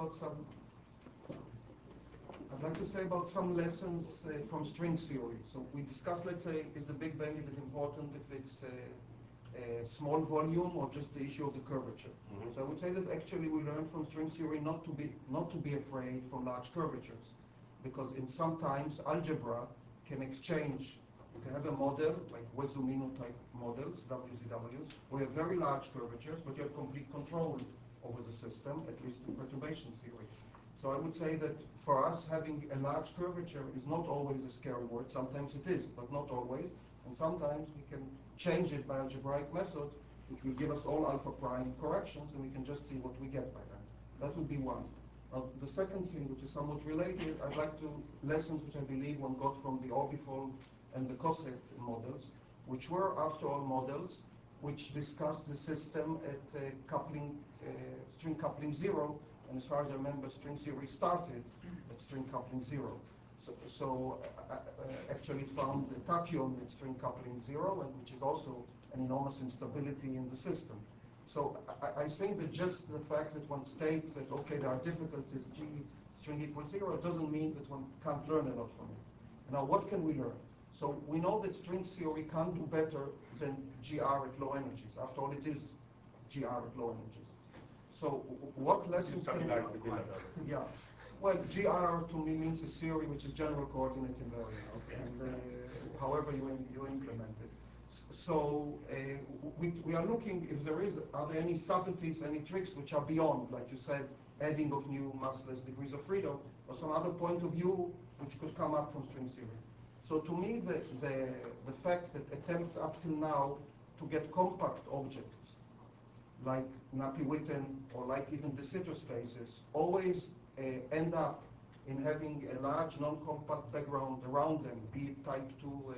[SPEAKER 14] about some lessons from string theory. So we discussed, let's say, is the Big Bang, is it important if it's a small volume or just the issue of the curvature? So I would say that actually we learned from string theory not to be afraid from large curvatures, because in sometimes algebra can exchange. You can have a model like Wezumino type models, WZWs, where you have very large curvatures, but you have complete control over the system, at least in perturbation theory. So I would say that for us, having a large curvature is not always a scary word. Sometimes it is, but not always. And sometimes we can change it by algebraic methods, which will give us all alpha prime corrections, and we can just see what we get by that. That would be one. The second thing, which is somewhat related, I'd like to lessons which I believe one got from the Orbifold and the Cosset models, which were, after all, models which discussed the system at coupling, string coupling 0, and as far as I remember, string theory started at string coupling 0. So actually it found the tachyon at string coupling 0, and which is also an enormous instability in the system. So I think that just the fact that one states that, okay, there are difficulties, G string equals 0, doesn't mean that one can't learn a lot from it. Now, what can we learn? So we know that string theory can't do better than GR at low energies. After all, it is GR at low energies. So what lessons can we... Yeah. Well, GR to me means a theory which is general coordinate invariant. Okay. And however you implement it. So we are looking if are there any subtleties, any tricks which are beyond, like you said, adding of new massless degrees of freedom, or some other point of view which could come up from string theory. So to me, the fact that attempts up till now to get compact objects, like Napi-Witten or like even de Sitter spaces, always end up in having a large non-compact background around them, be it type 2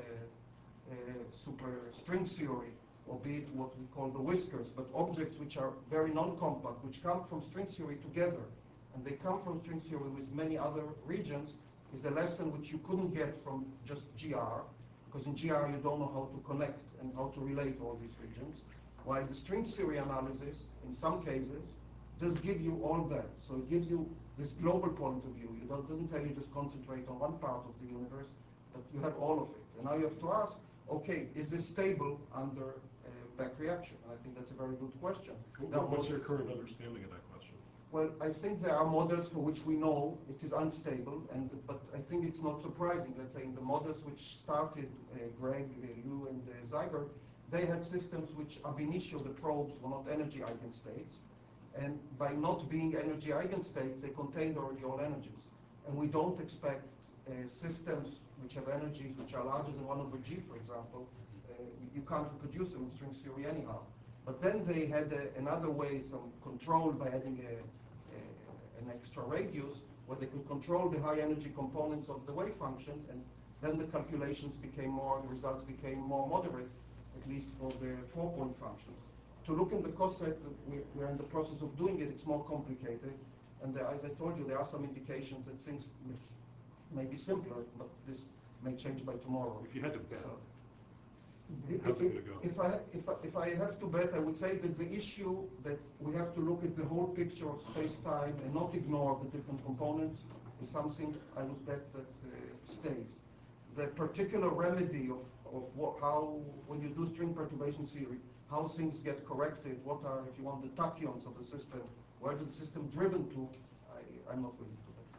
[SPEAKER 14] super string theory, or be it what we call the whiskers, but objects which are very non-compact, which come from string theory together, and they come from string theory with many other regions, is a lesson which you couldn't get from just GR, because in GR you don't know how to connect and how to relate all these regions, while the string theory analysis, in some cases, does give you all that. So it gives you this global point of view. It doesn't tell you just concentrate on one part of the universe, but you have all of it. And now you have to ask, okay, is this stable under back reaction? And I think that's a very good question.
[SPEAKER 1] What's your current understanding of that question?
[SPEAKER 14] Well, I think there are models for which we know it is unstable, but I think it's not surprising. Let's say in the models which started, Greg, Liu, and Zeiger, they had systems which ab initio the probes were not energy eigenstates, and by not being energy eigenstates, they contained already all energies. And we don't expect systems which have energies which are larger than 1 over G, for example, you can't reproduce them in string theory anyhow. But then they had another way, some control by adding an extra radius, where they could control the high energy components of the wave function, and then the calculations became more, the results became more moderate, at least for the 4-point functions. To look in the Cosset, we're in the process of doing it, it's more complicated, and as I told you, there are some indications that things may be simpler, but this may change by tomorrow.
[SPEAKER 1] If you had to bet,
[SPEAKER 14] how's it going to go? If I have to bet, I would say that the issue that we have to look at the whole picture of space-time and not ignore the different components is something I would bet that stays. The particular remedy of how, when you do string perturbation theory, how things get corrected, what are, if you want, the tachyons of the system, where is the system driven to, I'm not willing to bet.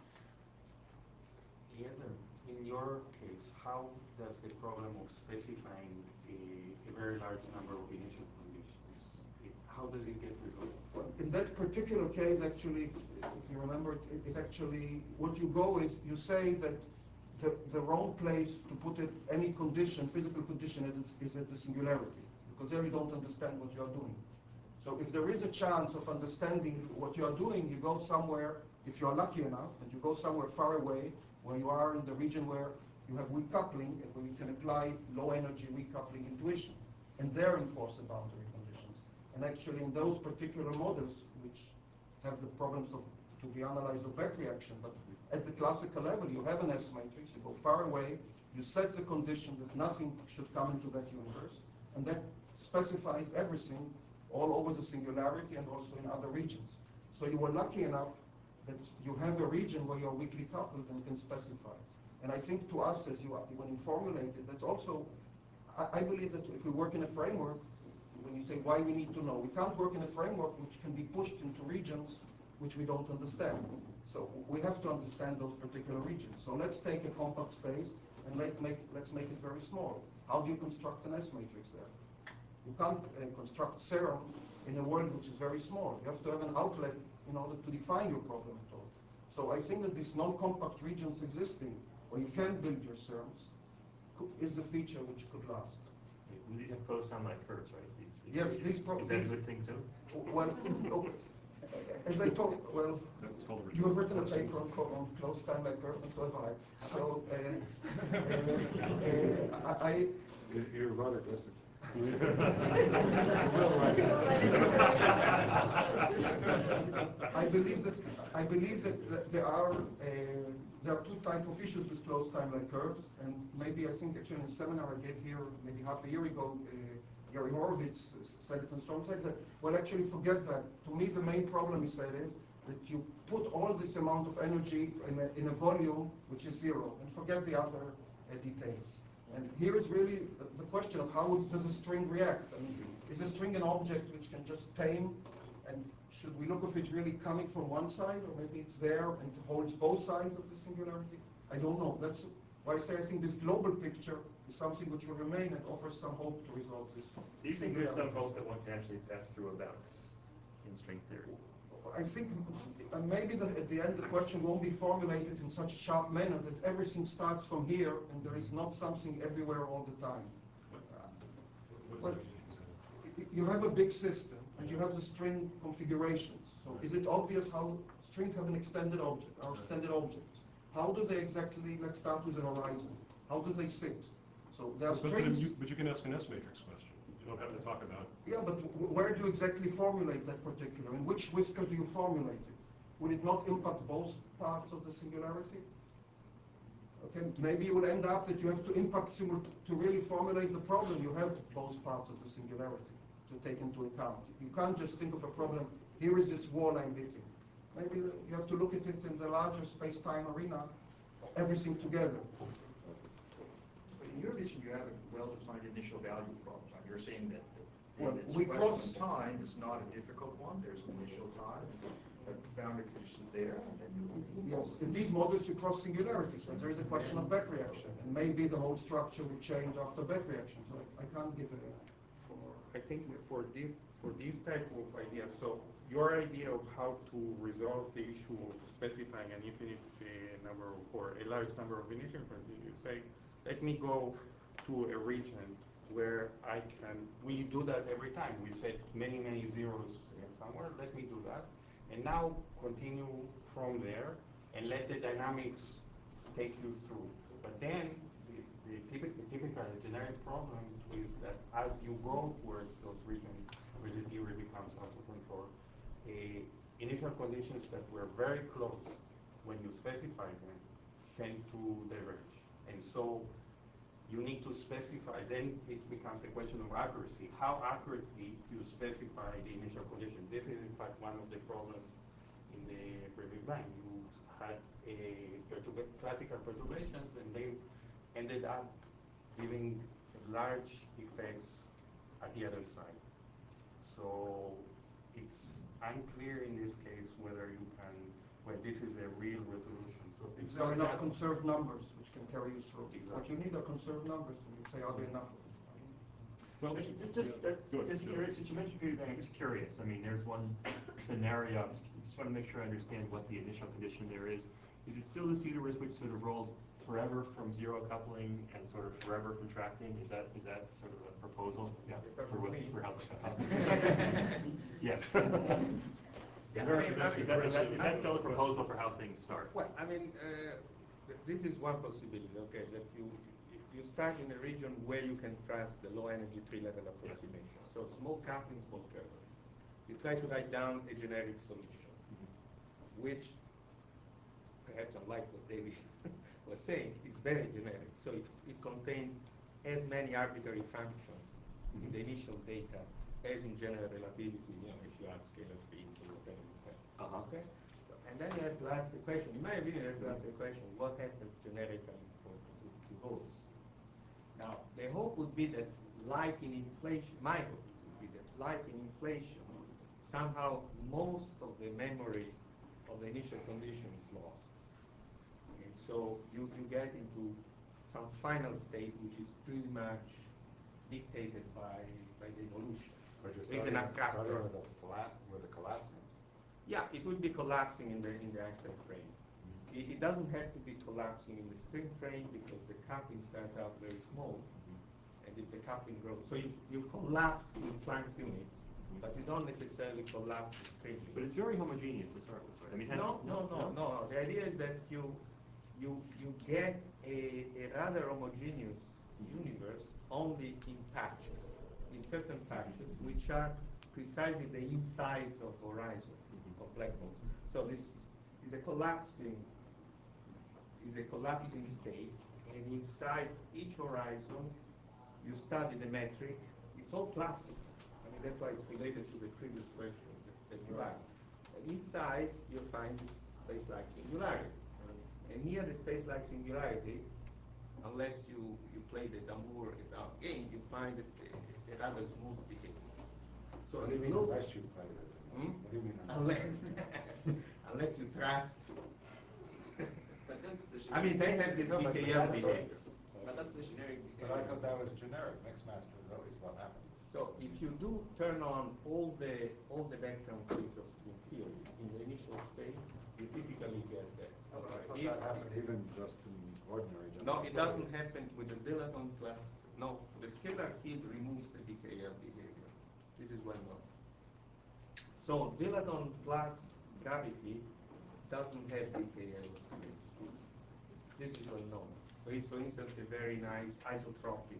[SPEAKER 9] Yes, sir. In your case, how does the problem of specifying a very large number of initial conditions, how does it get resolved?
[SPEAKER 14] Well, in that particular case, actually, if you remember, it actually, what you go is, you say that the wrong place to put it, any condition, physical condition, is at the singularity, because there you don't understand what you are doing. So if there is a chance of understanding what you are doing, you go somewhere, if you are lucky enough, and you go somewhere far away, where you are in the region where you have weak coupling, and where you can apply low energy weak coupling intuition, and there enforce the boundary conditions. And actually in those particular models, which have the problems to be analyzed of back reaction, but at the classical level, you have an S matrix, you go far away, you set the condition that nothing should come into that universe, and that specifies everything all over the singularity and also in other regions. So you were lucky enough that you have a region where you're weakly coupled and can specify. And I think to us, when you formulate it, that's also, I believe that if we work in a framework, when you say why we need to know, we can't work in a framework which can be pushed into regions which we don't understand. So we have to understand those particular regions. So let's take a compact space and let's make it very small. How do you construct an S matrix there? You can't construct serum in a world which is very small. You have to have an outlet in order to define your problem at all. So I think that these non-compact regions existing, where you can build your serums, is a feature which could last.
[SPEAKER 8] These have closed down like curves, right?
[SPEAKER 14] Yes, these
[SPEAKER 8] is that a good thing too?
[SPEAKER 14] Well, as I told, well,
[SPEAKER 1] That's called a
[SPEAKER 14] you have written a
[SPEAKER 1] return.
[SPEAKER 14] paper on closed time like curve, and so have I. So,
[SPEAKER 2] You wrote it yesterday.
[SPEAKER 14] I believe that there are two types of issues with closed timeline curves, and maybe I think actually in a seminar I gave here maybe half a year ago, Gary Horowitz said it in strong terms that, well, actually forget that. To me, the main problem, he said, is that you put all this amount of energy in a volume which is zero, and forget the other details. And here is really the question of how does a string react? I mean, is a string an object which can just tame? And should we look at it really coming from one side, or maybe it's there and holds both sides of the singularity? I don't know. That's why I say I think this global picture is something which will remain and offers some hope to resolve this.
[SPEAKER 8] So you think there's some hope that one can actually pass through a bounce in string theory?
[SPEAKER 14] I think maybe at the end the question won't be formulated in such a sharp manner that everything starts from here and there is not something everywhere all the time. But you have a big system and you have the string configurations. So is it obvious how strings have an extended object or extended objects? How do they exactly, let's start with an horizon. How do they sit? So there are strings.
[SPEAKER 1] But you can ask an S-matrix question. You don't have to talk about.
[SPEAKER 14] Yeah, but where do you exactly formulate that particular? In which whisker do you formulate it? Would it not impact both parts of the singularity? Okay, maybe you will end up that you have to impact to really formulate the problem. You have both parts of the singularity to take into account. You can't just think of a problem, here is this wall I'm hitting. Maybe you have to look at it in the larger space-time arena, everything together.
[SPEAKER 15] In your vision, you have a well-defined initial value problem. You're saying that
[SPEAKER 14] Well,
[SPEAKER 15] its
[SPEAKER 14] we
[SPEAKER 15] question
[SPEAKER 14] cross-
[SPEAKER 15] of time is not a difficult one. There's an initial time, boundary conditions there, and then you
[SPEAKER 14] Yes, in these models you cross singularities, but there is a question of back reaction, and maybe the whole structure will change after back reaction. So I can't give a.
[SPEAKER 9] I think for this type of idea, so your idea of how to resolve the issue of specifying an infinite number or a large number of initial conditions, you say, let me go to a region where we do that every time. We set many, many zeros somewhere, let me do that. And now continue from there and let the dynamics take you through. But then the typical generic problem is that as you go towards those regions where the theory becomes out of control, initial conditions that were very close when you specify them tend to diverge. And so you need to specify, then it becomes a question of accuracy. How accurately you specify the initial condition. This is in fact one of the problems in the Big Bang. You had classical perturbations and they ended up giving large effects at the other side. So it's unclear in this case whether this is a real resolution. So it's
[SPEAKER 14] There are
[SPEAKER 9] not
[SPEAKER 14] enough
[SPEAKER 9] just
[SPEAKER 14] conserved numbers which can carry you through.
[SPEAKER 9] Exactly.
[SPEAKER 14] What you need are conserved numbers, and you say, are there enough of them?
[SPEAKER 8] Well, just curious, since you mentioned Big Bang, I'm just curious. I mean, there's one scenario, I just want to make sure I understand what the initial condition there is. Is it still this universe which sort of rolls forever from zero coupling and sort of forever contracting? Is that sort of a proposal? Yeah, for how yes.
[SPEAKER 5] Yeah,
[SPEAKER 8] Is that still a proposal for how things start?
[SPEAKER 5] Well, I mean, this is one possibility, okay, that you start in a region where you can trust the low energy tree-level approximation. So small coupling, small curve. You try to write down a generic solution, which, perhaps unlike what David was saying, is very generic. So it contains as many arbitrary functions in the initial data as in general relativity, if you add scalar fields or whatever you have. Okay? So, and then you have to ask the question, in my opinion, you have to ask the question, what happens generically to those? Now, the hope would be that, like in inflation, my hope would be that, like in inflation, somehow most of the memory of the initial condition is lost. And so you get into some final state which is pretty much dictated by the evolution.
[SPEAKER 2] But you're
[SPEAKER 5] It's
[SPEAKER 2] starting
[SPEAKER 5] an actor.
[SPEAKER 2] with a flat, with a collapsing.
[SPEAKER 5] Yeah, it will be collapsing in the Einstein frame. It doesn't have to be collapsing in the string frame because the coupling starts out very small, and if the coupling grows, so you collapse in Planck units but you don't necessarily collapse extremely.
[SPEAKER 8] But it's very homogeneous to start with, right? I mean,
[SPEAKER 5] No. The idea is that you get a rather homogeneous universe only in patches, in certain patches, which are precisely the insides of horizons of black holes. So this is a collapsing state, and inside each horizon you study the metric. It's all classical. I mean, that's why it's related to the previous question that you asked. And inside you find this space-like singularity. And near the space-like singularity, unless you play the Damour et al. Game, you find a rather smooth behavior. So
[SPEAKER 2] What do you mean unless you play it? What do you mean
[SPEAKER 5] unless you trust?
[SPEAKER 7] But that's the
[SPEAKER 5] I mean, they have this BKL behavior.
[SPEAKER 7] But that's the generic behavior.
[SPEAKER 2] But I thought that was generic. Mixmaster is always what happens.
[SPEAKER 5] So if you do turn on all the background fields of string theory in the initial state, you typically get that.
[SPEAKER 2] I thought that happened even just in ordinary general
[SPEAKER 5] No, it
[SPEAKER 2] theory.
[SPEAKER 5] doesn't happen with the dilaton plus. No, the scalar field removes the BKL behavior. This is well known. So dilaton plus gravity doesn't have BKL oscillation. This is well known. There is, for instance, a very nice isotropic,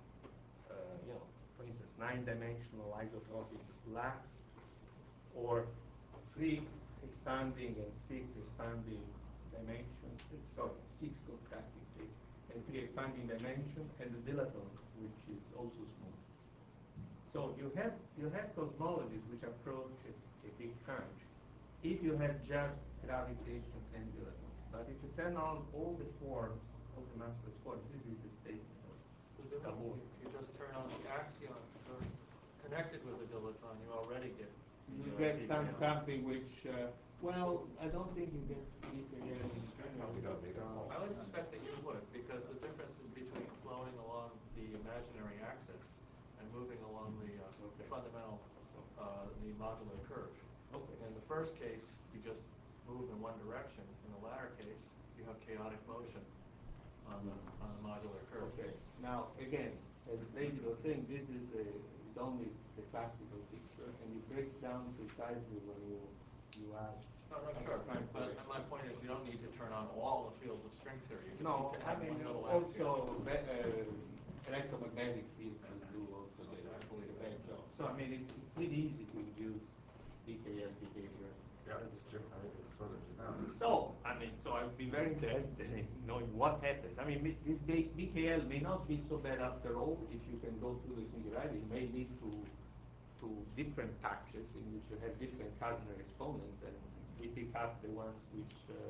[SPEAKER 5] for instance, 9-dimensional isotropic lax, or 3 expanding and 6 expanding dimensions. Sorry, 6 contracting 6 and 3 expanding dimension, and the dilaton, which is also smooth. So you have cosmologies which approach a big crunch if you have just gravitation and dilaton. But if you turn on all the forms, all the massless forms, this is the statement of
[SPEAKER 11] Presumably, if you just turn on the axions or connected with the dilaton, you already get
[SPEAKER 5] you get something which, well, I don't think you get BKL in general.
[SPEAKER 11] I would expect that you would, because the difference is between floating along the imaginary axis and moving along the fundamental, the modular curve.
[SPEAKER 5] Okay.
[SPEAKER 11] In the first case, you just move in one direction. In the latter case, you have chaotic motion on the modular curve.
[SPEAKER 5] Okay. Now, again, as David was saying, this is only the classical picture, and it breaks down precisely when you add.
[SPEAKER 11] No, sure. But my point is, you don't need to turn on all the fields of string theory. You just
[SPEAKER 5] No,
[SPEAKER 11] need to
[SPEAKER 5] I
[SPEAKER 11] have
[SPEAKER 5] mean,
[SPEAKER 11] one little
[SPEAKER 5] also electromagnetic fields will do also the bad job. So I mean, it's pretty easy to induce BKL behavior.
[SPEAKER 2] Yeah, it's sort of generic.
[SPEAKER 5] So I mean, I would be very interested in knowing what happens. I mean, this BKL may not be so bad after all if you can go through the singularity. It may lead to different patches in which you have different Kazner exponents, and we pick up the ones which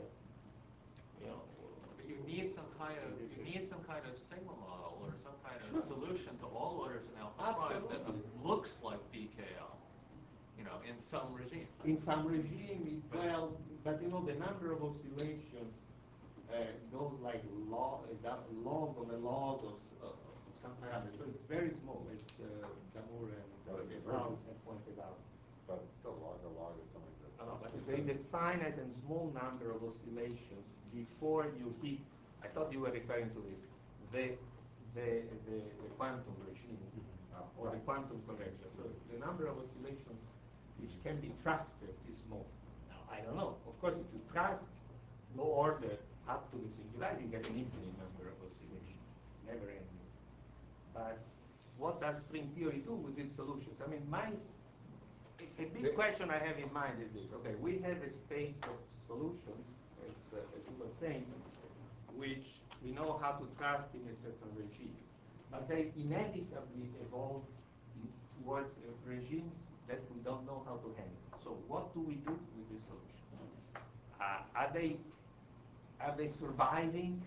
[SPEAKER 11] You need some kind of sigma model or some kind of solution to all orders in alpha prime that looks like BKL, in some regime.
[SPEAKER 5] In some regime, but the number of oscillations goes like log of a log of some parameter. So it's very small, as Damour and Klaus have pointed out.
[SPEAKER 2] But it's still log is something that...
[SPEAKER 5] No, but there is a finite and small number of oscillations before you hit, I thought you were referring to this, the quantum regime, or the quantum correction. So the number of oscillations which can be trusted is small. Now, I don't know. Of course, if you trust low order up to the singularity, you get an infinite number of oscillations, never ending. But what does string theory do with these solutions? I mean, a big question I have in mind is this. Okay, we have a space of solutions, as you were saying, which we know how to trust in a certain regime. But they inevitably evolve towards regimes that we don't know how to handle. So what do we do with these solutions? Are they surviving?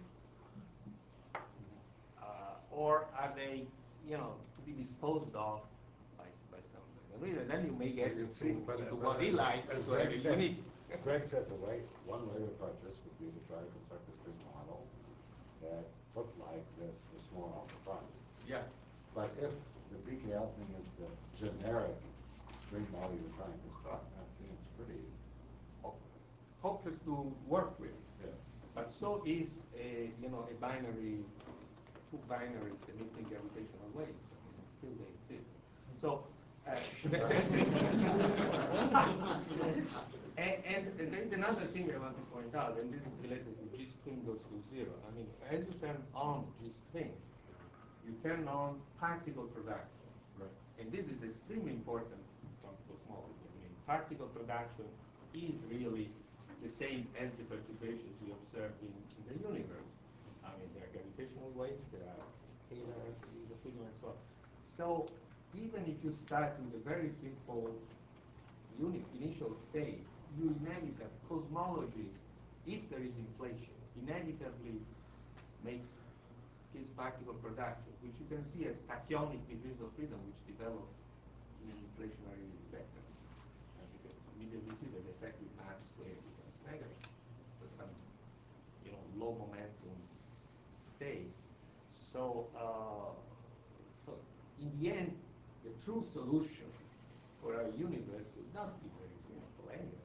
[SPEAKER 5] Or are they, to be disposed of by somebody? Then you may get into what he likes as well.
[SPEAKER 2] Greg said one way to approach this would be to try to construct a string model that looked like this for small alpha prime.
[SPEAKER 5] Yeah.
[SPEAKER 2] But if the BKL thing is the generic string model you're trying to construct, that seems pretty
[SPEAKER 5] hopeless to work with.
[SPEAKER 2] Yeah.
[SPEAKER 5] But so is a binary, 2 binaries emitting gravitational waves. I mean, still they exist. So And there is another thing I want to point out, and this is related to G-string goes to zero. I mean, as you turn on G-string, you turn on particle production.
[SPEAKER 1] Right.
[SPEAKER 5] And this is extremely important from cosmology. I mean, particle production is really the same as the perturbations we observe in the universe. I mean, there are gravitational waves, there are scalar equilibrium, and so on. So even if you start with a very simple initial state, you inevitably, cosmology, if there is inflation, inevitably makes this particle production, which you can see as tachyonic degrees of freedom, which develop in an inflationary vector. And you can immediately see that the effective mass squared becomes negative for some, low momentum states. So, so in the end, the true solution for our universe would not be very simple anyway.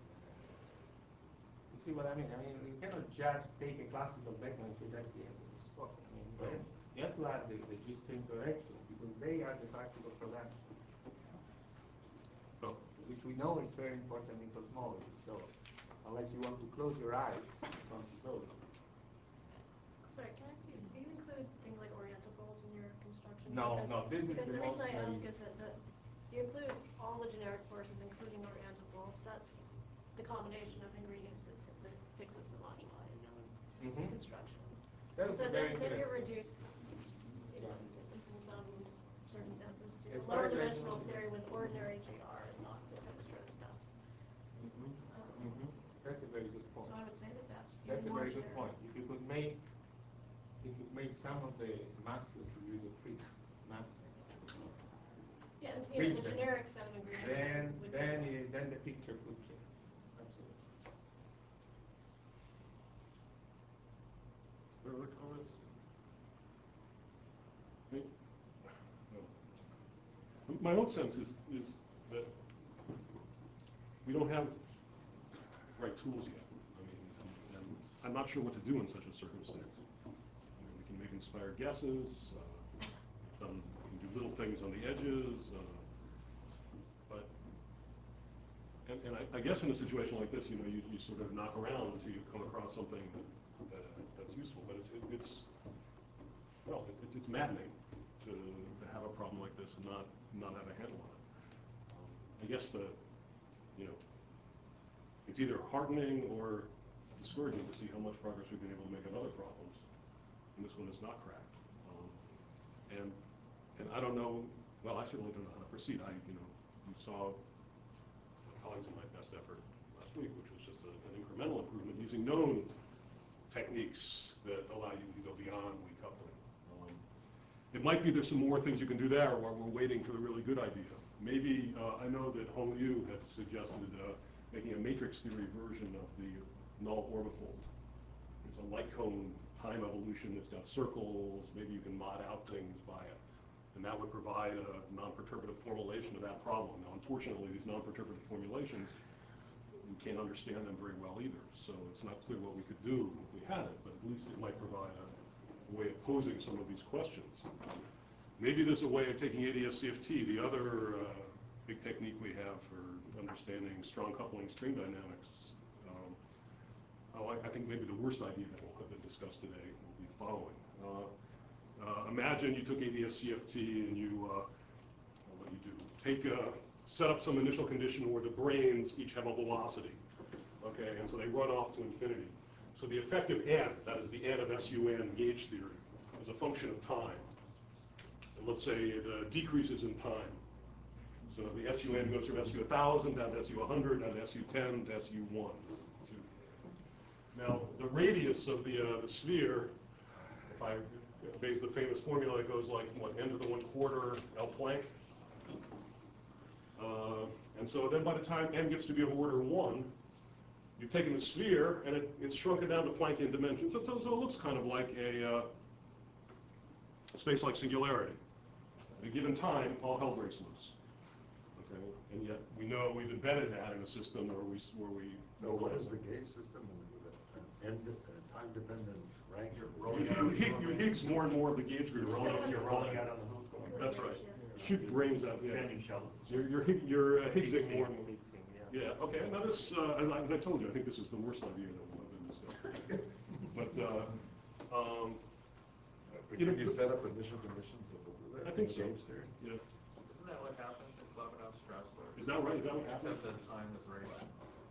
[SPEAKER 5] You see what I mean? I mean, you cannot just take a classical vector and say that's the end of the story. I mean, you have to add the G-string correction because they are the particle production, which we know is very important in cosmology. So unless you want to close your eyes, you want to close them.
[SPEAKER 3] Sorry, can I ask you, do you include things like Oriental bulbs in your construction?
[SPEAKER 5] No, this is
[SPEAKER 3] because
[SPEAKER 5] the
[SPEAKER 3] the reason
[SPEAKER 5] most
[SPEAKER 3] I ask
[SPEAKER 5] naive.
[SPEAKER 3] is that you include all the generic forces, including Oriental bulbs. That's the combination of ingredients that fixes the moduli in known constructions.
[SPEAKER 5] That is
[SPEAKER 3] So
[SPEAKER 5] very
[SPEAKER 3] then you're
[SPEAKER 5] interesting.
[SPEAKER 3] reduced, in some circumstances, to
[SPEAKER 5] As
[SPEAKER 3] a
[SPEAKER 5] far
[SPEAKER 3] lower
[SPEAKER 5] as I
[SPEAKER 3] dimensional
[SPEAKER 5] know.
[SPEAKER 3] theory with ordinary GR and not this extra stuff.
[SPEAKER 5] That's a very good point.
[SPEAKER 3] So I would say that that's
[SPEAKER 5] That's a
[SPEAKER 3] more
[SPEAKER 5] very good
[SPEAKER 3] generic.
[SPEAKER 5] point. If you could make some of the massless degrees of freedom,
[SPEAKER 3] Yeah, and,
[SPEAKER 5] freeze
[SPEAKER 3] the
[SPEAKER 5] them,
[SPEAKER 3] generic set of ingredients.
[SPEAKER 5] then the picture could change. Absolutely.
[SPEAKER 1] Further comments? My own sense is that we don't have the right tools yet. I mean, and I'm not sure what to do in such a circumstance. We can make inspired guesses, we can do little things on the edges, but I guess in a situation like this, you sort of knock around until you come across something that's useful. But it's maddening to have a problem like this and not have a handle on it. I guess it's either heartening or discouraging to see how much progress we've been able to make on other problems, and this one is not cracked. And I don't know. Well, I certainly don't know how to proceed. You saw my colleagues in my best effort last week, which was just an incremental improvement using known techniques that allow you to go beyond weak coupling. It might be there's some more things you can do there while we're waiting for the really good idea. Maybe, I know that Hong Liu had suggested making a matrix theory version of the null orbifold. It's a light cone time evolution that's got circles. Maybe you can mod out things by it. And that would provide a non-perturbative formulation of that problem. Now, unfortunately, these non-perturbative formulations, we can't understand them very well either. So it's not clear what we could do if we had it, but at least it might provide a way of posing some of these questions. Maybe there's a way of taking ADS-CFT, the other big technique we have for understanding strong coupling string dynamics. I think maybe the worst idea that will have been discussed today will be the following. Imagine you took ADS-CFT and what do you do? Set up some initial condition where the branes each have a velocity, okay, and so they run off to infinity. So the effective n, that is the n of SUN gauge theory, is a function of time. And let's say it decreases in time. So the SUN goes from SU 1000 down to SU 100, down to SU 10 to SU 1. Now, the radius of the sphere, if I base the famous formula, it goes like, what, n to the 1/4 L Planck? And so then by the time n gets to be of order 1, you've taken the sphere and it's shrunken down to Planckian dimensions. So it looks kind of like a space-like singularity. At a given time, all hell breaks loose. Okay, and yet we know we've embedded that in a system where we.
[SPEAKER 2] So what is the gauge system with an time-dependent rank?
[SPEAKER 1] You Higgs more and more of the gauge group.
[SPEAKER 8] You're rolling out on the hoop.
[SPEAKER 1] That's right. shoot brains out, yeah.
[SPEAKER 8] Expanding shell.
[SPEAKER 1] You're Higgsing more and more.
[SPEAKER 8] Higgsing, yeah.
[SPEAKER 1] Yeah, okay, now this, as I told you, I think this is the worst idea that we've been discussing. But,
[SPEAKER 2] Can you set up initial conditions that will do that?
[SPEAKER 1] I think so.
[SPEAKER 2] Engage there?
[SPEAKER 1] Yeah.
[SPEAKER 11] Isn't that what happens in Clubhouse Strasbourg?
[SPEAKER 1] Is that right? Is that what happens?
[SPEAKER 11] Except the time is raised.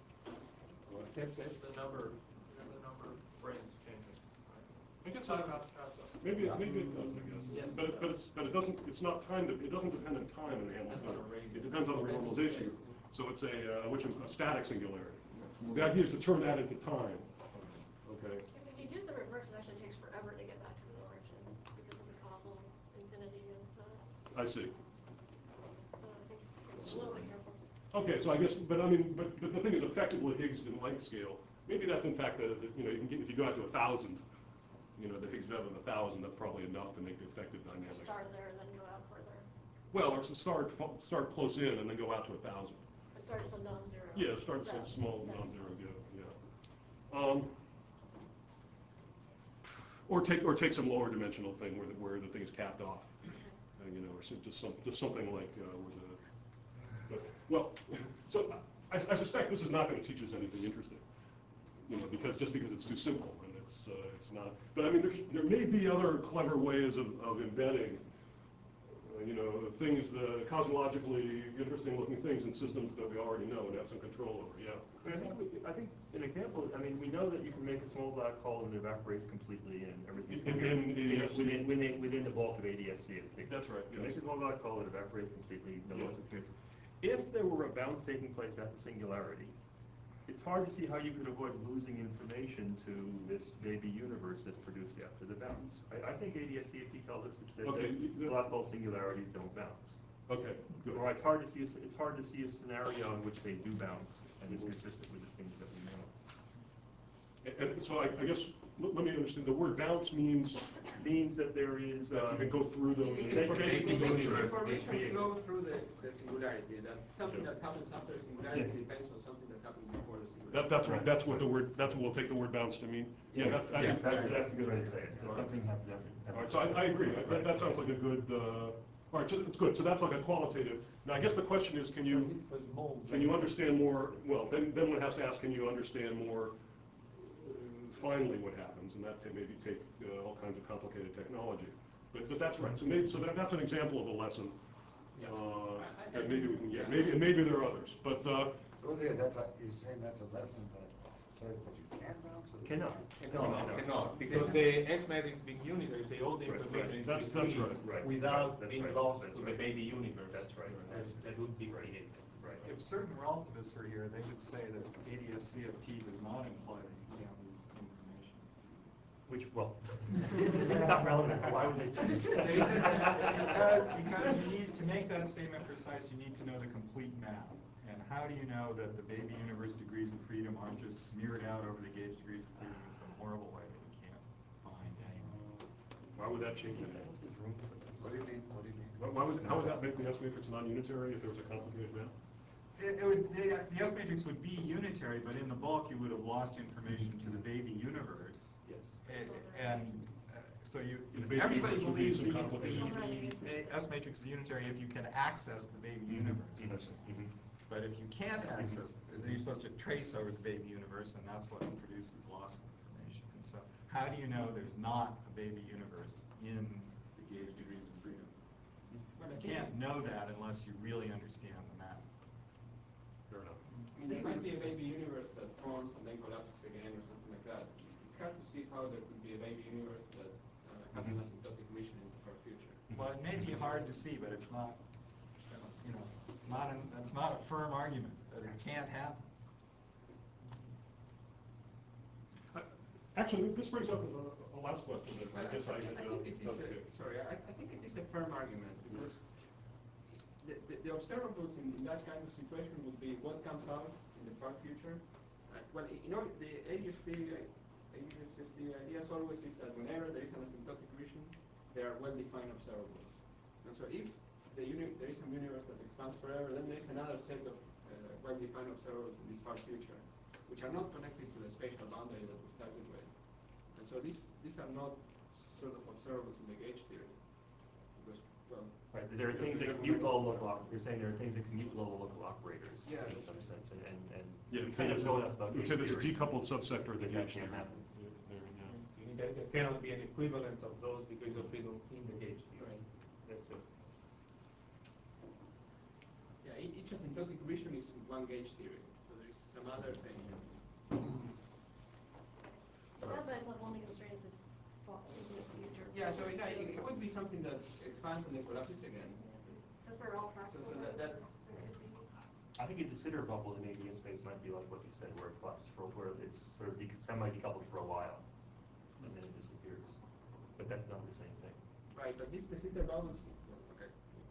[SPEAKER 11] The number of brains changes.
[SPEAKER 1] I guess
[SPEAKER 11] Clubhouse Strasbourg.
[SPEAKER 1] maybe it does, I guess.
[SPEAKER 11] Yes,
[SPEAKER 1] But it doesn't, it's not time, it doesn't depend on time in Hamilton. It depends on the renormalization. So it's which is a static singularity. The idea is to turn that into time. Okay.
[SPEAKER 3] If you did the reverse, it actually takes forever to get back to the origin because of the causal infinity of the.
[SPEAKER 1] I see.
[SPEAKER 3] So I think it's a little bit careful.
[SPEAKER 1] Okay, so I guess, but I mean, but the thing is, effectively Higgs in length scale. Maybe that's in fact you know, you can get, if you go out to 1,000, you know, the Higgs value of 1,000, that's probably enough to make the effective dynamics.
[SPEAKER 3] Start there and then go out further.
[SPEAKER 1] Well, or start close in and then go out to 1,000.
[SPEAKER 3] It starts at non-zero.
[SPEAKER 1] Yeah, start so small, non-zero, yeah. Or take some lower dimensional thing where the thing is capped off, you know, or just something like well, so I suspect this is not going to teach us anything interesting, you know, because it's too simple and it's not. But I mean, there may be other clever ways of embedding. You know, things, cosmologically interesting looking things in systems that we already know and have some control over, yeah.
[SPEAKER 8] I think an example, I mean, we know that you can make a small black hole and it evaporates completely and everything's within the bulk of ADS-C.
[SPEAKER 1] That's right,
[SPEAKER 8] You
[SPEAKER 1] yes.
[SPEAKER 8] make a small black hole, it evaporates completely, no loss of appearance. If there were a bounce taking place at the singularity, it's hard to see how you could avoid losing information to this baby universe that's produced after the bounce. I think ADS-CFT tells us that black hole singularities don't bounce.
[SPEAKER 1] Okay, good.
[SPEAKER 8] Or it's hard to see a scenario in which they do bounce and is consistent with the things that we know.
[SPEAKER 1] And so I guess let me understand. The word bounce means
[SPEAKER 8] that there is
[SPEAKER 1] that you can go through them.
[SPEAKER 7] Information flow through the singularity. That something that happens after the singularity depends on something that happened before the singularity.
[SPEAKER 1] That's right. That's what the word. That's what we'll take the word bounce to mean. Yeah,
[SPEAKER 8] that's a good way to say it. So something happens after.
[SPEAKER 1] All right. So I agree. That sounds like a good. All right. So it's good. So that's like a qualitative. Now I guess the question is, can you understand more? Well, then one has to ask, can you understand more finally what happens, and that maybe take all kinds of complicated technology. But that's right. So that's an example of a lesson that maybe we can get. Maybe there are others. But
[SPEAKER 2] so once again, you're saying that's a lesson that says that you can bounce. Or
[SPEAKER 5] Cannot, because the X matrix being unitary, say all the information is
[SPEAKER 1] that's right.
[SPEAKER 5] Without being lost to the baby universe.
[SPEAKER 8] That's right.
[SPEAKER 5] That would be created.
[SPEAKER 8] Right.
[SPEAKER 13] If certain relativists are here, they would say that ADS-CFT does not imply that you can't lose information.
[SPEAKER 8] Which, well, it's not relevant. Why would they say this?
[SPEAKER 13] Because you need to make that statement precise, you need to know the complete map. And how do you know that the baby universe degrees of freedom aren't just smeared out over the gauge degrees of freedom in some horrible way that you can't find anywhere?
[SPEAKER 1] Why would that change anything?
[SPEAKER 2] What do you mean?
[SPEAKER 1] How would that make the S matrix non-unitary if there was a complicated map?
[SPEAKER 13] The S matrix would be unitary, but in the bulk you would have lost information to the baby universe.
[SPEAKER 8] Yes.
[SPEAKER 13] So
[SPEAKER 1] Everybody
[SPEAKER 13] believes
[SPEAKER 1] the
[SPEAKER 13] S matrix is unitary if you can access the baby universe. But if you can't access, then you're supposed to trace over the baby universe, and that's what produces loss of information. And so, how do you know there's not a baby universe in the gauge degrees of freedom? You can't know that unless you really understand the map.
[SPEAKER 1] Fair enough.
[SPEAKER 7] I mean, there might be a baby universe that forms and then collapses again or something like that. It's hard to see how there could be a baby universe that has an asymptotic vision in the far future.
[SPEAKER 13] Well, it may be hard to see, but it's not, that's not a firm argument that it can't happen.
[SPEAKER 1] Actually, this brings up a last question that I guess I think
[SPEAKER 7] it is I think it is a firm argument because the observables in that kind of situation would be what comes out in the far future. Well, the ADS-CFT idea always is that whenever there is an asymptotic vision, there are well-defined observables. And so if there is a universe that expands forever, then there is another set of well-defined observables in this far future, which are not connected to the spatial boundary that we started with. And so these are not sort of observables in the gauge theory, because well.
[SPEAKER 8] Right, there are things that commute below local, you're saying there are things that commute below local operators
[SPEAKER 7] Yeah,
[SPEAKER 8] in
[SPEAKER 7] that's
[SPEAKER 8] some sense, and.
[SPEAKER 1] Yeah,
[SPEAKER 8] you kind of know enough about
[SPEAKER 1] we'd say
[SPEAKER 8] gauge
[SPEAKER 1] there's a
[SPEAKER 8] theory
[SPEAKER 1] decoupled subsector that
[SPEAKER 8] that
[SPEAKER 1] gauge
[SPEAKER 8] can't
[SPEAKER 1] theory.
[SPEAKER 8] happen.
[SPEAKER 5] There cannot be an equivalent of those degrees of freedom in the gauge theory. That's it.
[SPEAKER 7] Yeah, each asymptotic region is one gauge theory, so there is some other thing.
[SPEAKER 3] So that by itself only constrains it into the future.
[SPEAKER 7] Yeah, so it could be something that expands and then collapses again.
[SPEAKER 3] So for all practical
[SPEAKER 7] So that-
[SPEAKER 3] purposes, it could be.
[SPEAKER 8] I think a de Sitter bubble in ABS space might be like what you said, where it collapses where it's sort of semi-decoupled for a while, and then it disappears. But that's not the same thing.
[SPEAKER 7] Right, but this de Sitter bubbles, okay.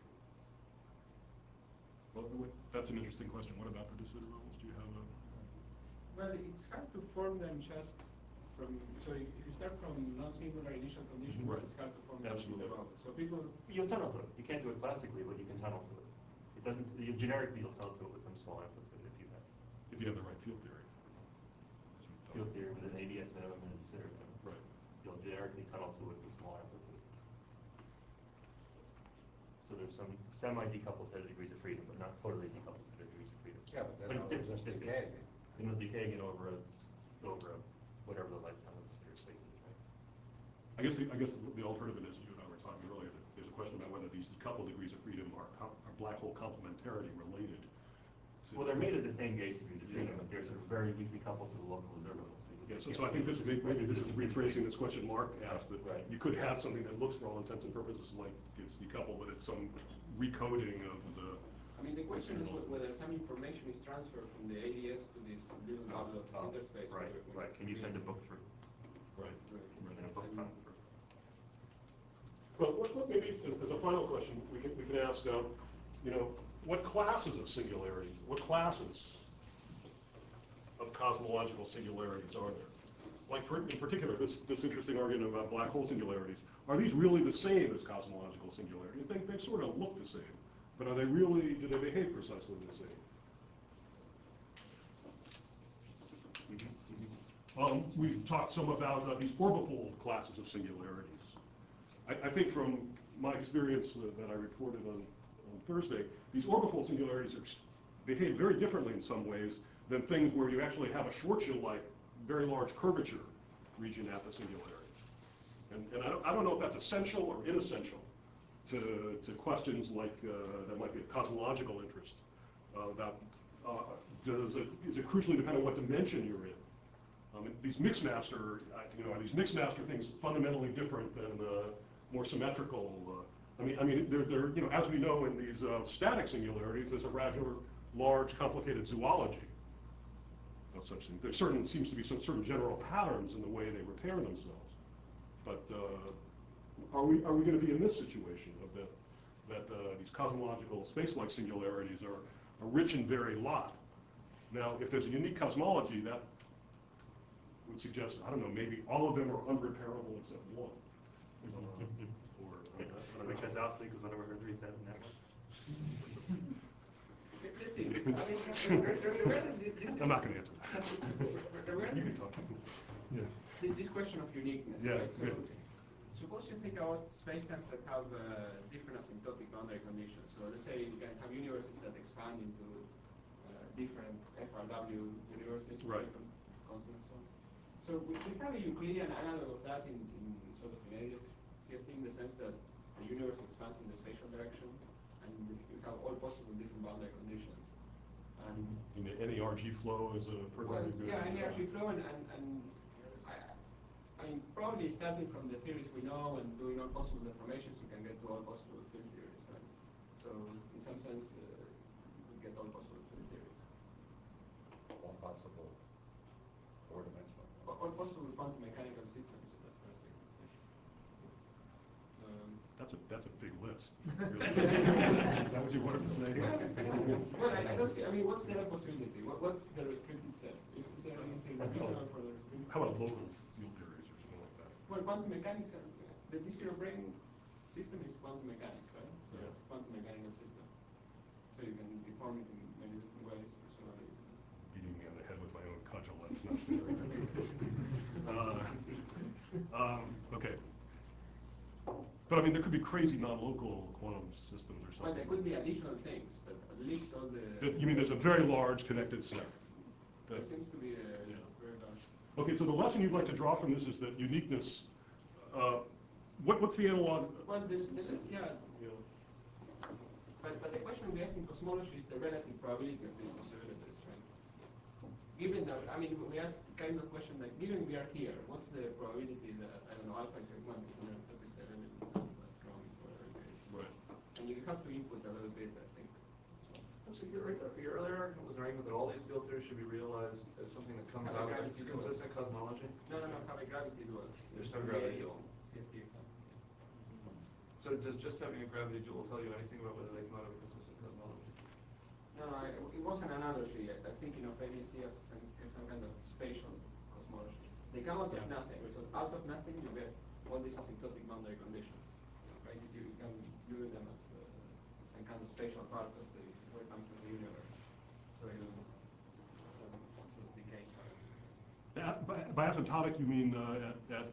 [SPEAKER 1] Well, that's an interesting question. What about the de Sitter bubbles? Do you have a?
[SPEAKER 7] Well, it's hard to form them just from, so if you start from non-singular initial conditions,
[SPEAKER 1] Right.
[SPEAKER 7] it's hard to form de
[SPEAKER 1] Absolutely.
[SPEAKER 7] Sitter bubbles. So people,
[SPEAKER 8] You'll tunnel to it. You can't do it classically, but you can tunnel to it. It doesn't, generically you'll tunnel to it with some small amplitude if you have
[SPEAKER 1] the right field theory.
[SPEAKER 8] field theory with an ABS minimum and a de Sitter minimum.
[SPEAKER 1] Right.
[SPEAKER 8] You'll generically tunnel to it with small amplitude. So there's some semi-decoupled set of degrees of freedom, but not totally decoupled set of degrees of freedom.
[SPEAKER 2] Yeah, but then
[SPEAKER 8] it's
[SPEAKER 2] it'll
[SPEAKER 8] different.
[SPEAKER 2] just
[SPEAKER 8] It's
[SPEAKER 2] decay.
[SPEAKER 8] different. And it'll decay again over whatever the lifetime of the Sitter space is, right?
[SPEAKER 1] I guess the alternative is, you and I were talking earlier, that there's a question about whether these decoupled degrees of freedom are black hole complementarity related.
[SPEAKER 8] Well, they're made of the same gauge degrees of freedom, but they're sort of very weakly coupled to the local observables.
[SPEAKER 1] Yeah, so I think this maybe this is rephrasing this question Mark asked, that
[SPEAKER 8] Right.
[SPEAKER 1] you could have something that looks for all intents and purposes like it's decoupled, but it's some recoding of the.
[SPEAKER 7] I mean, the question is whether some information is transferred from the ADS to this little bubble of the Sitter space.
[SPEAKER 8] Right, right. Can you send a book through?
[SPEAKER 1] Right.
[SPEAKER 8] And a book tunnel through?
[SPEAKER 1] Well, what maybe as a final question we can ask, what classes of singularities, what classes of cosmological singularities are there? Like in particular, this interesting argument about black hole singularities. Are these really the same as cosmological singularities? They sort of look the same, but are they really? Do they behave precisely the same? We've talked some about these orbifold classes of singularities. I think from my experience that I reported on Thursday, these orbifold singularities behave very differently in some ways than things where you actually have a Schwarzschild-like very large curvature region at the singularity. And I don't know if that's essential or inessential to questions like that might be of cosmological interest about is it crucially depend on what dimension you're in? These mixed master, are these mixed master things fundamentally different than more symmetrical? I mean, they're as we know in these static singularities, there's a rather large, complicated zoology of such things. There seems to be some certain general patterns in the way they repair themselves. But are we going to be in this situation of that these cosmological space-like singularities are a rich and varied lot? Now, if there's a unique cosmology, that would suggest, I don't know, maybe all of them are unrepairable except one.
[SPEAKER 8] Because alpha equals 1 over 37 that one?
[SPEAKER 1] I'm not going to answer that. You can talk. Yeah.
[SPEAKER 7] This question of uniqueness.
[SPEAKER 1] Yeah,
[SPEAKER 7] right? So,
[SPEAKER 1] good.
[SPEAKER 7] suppose you think about spacetimes that have different asymptotic boundary conditions. So let's say you can have universes that expand into different FRW universes with
[SPEAKER 1] Right.
[SPEAKER 7] different constants. So we have a Euclidean analog of that in sort of in ADS CFT in the sense that the universe expands in the spatial direction, and you have all possible different boundary conditions. And
[SPEAKER 1] Any RG flow is a perfectly good.
[SPEAKER 7] yeah, any RG flow, and I mean, probably starting from the theories we know and doing all possible deformations, you can get to all possible field theories, right? So in some sense, you could get all possible field theories.
[SPEAKER 2] All possible four-dimensional.
[SPEAKER 7] All possible quantum mechanical systems. That's what I think.
[SPEAKER 1] That's a big list. Is that what you wanted to say?
[SPEAKER 7] Well, I don't see. I mean, what's the other possibility? What's the restricted set? Is there anything reasonable for the restricted?
[SPEAKER 1] How about local field theories or something like that?
[SPEAKER 7] Well, quantum mechanics, the D0 brane system is quantum mechanics, right? So
[SPEAKER 1] Yeah.
[SPEAKER 7] it's a quantum mechanical system. So you can deform it in many different ways, presumably.
[SPEAKER 1] Beating me on the head with my own cudgel, that's not fair. Okay. But I mean, there could be crazy non-local quantum systems or
[SPEAKER 7] Well, there
[SPEAKER 1] something.
[SPEAKER 7] could be additional things, but at least all the.
[SPEAKER 1] You mean there's a very large connected set?
[SPEAKER 7] There seems to be a very large.
[SPEAKER 1] Okay, so the lesson you'd like to draw from this is that uniqueness, what's the analog?
[SPEAKER 7] Well, yeah. But the question we ask in cosmology is the relative probability of these possibilities, right? Given that, I mean, we ask the kind of question like, given we are here, what's the probability that, I don't know, alpha is 137 and that's wrong, whatever it is.
[SPEAKER 1] Right.
[SPEAKER 7] And you have to input a little bit, I think.
[SPEAKER 6] So your earlier argument was an argument that all these filters should be realized as something that comes out of consistent cosmology?
[SPEAKER 7] No, have a gravity dual.
[SPEAKER 6] There's no gravity dual.
[SPEAKER 7] CFT example.
[SPEAKER 6] So does just having a gravity dual tell you anything about whether they come out of consistent cosmology?
[SPEAKER 7] No, it wasn't an analogy. I'm thinking of ADC as some kind of spatial cosmology. They come out of nothing. So out of nothing, you get all these asymptotic boundary conditions. Right? You can view them as some kind of spatial part of the wave function of the universe. So some sort of decay.
[SPEAKER 1] By asymptotic, you mean at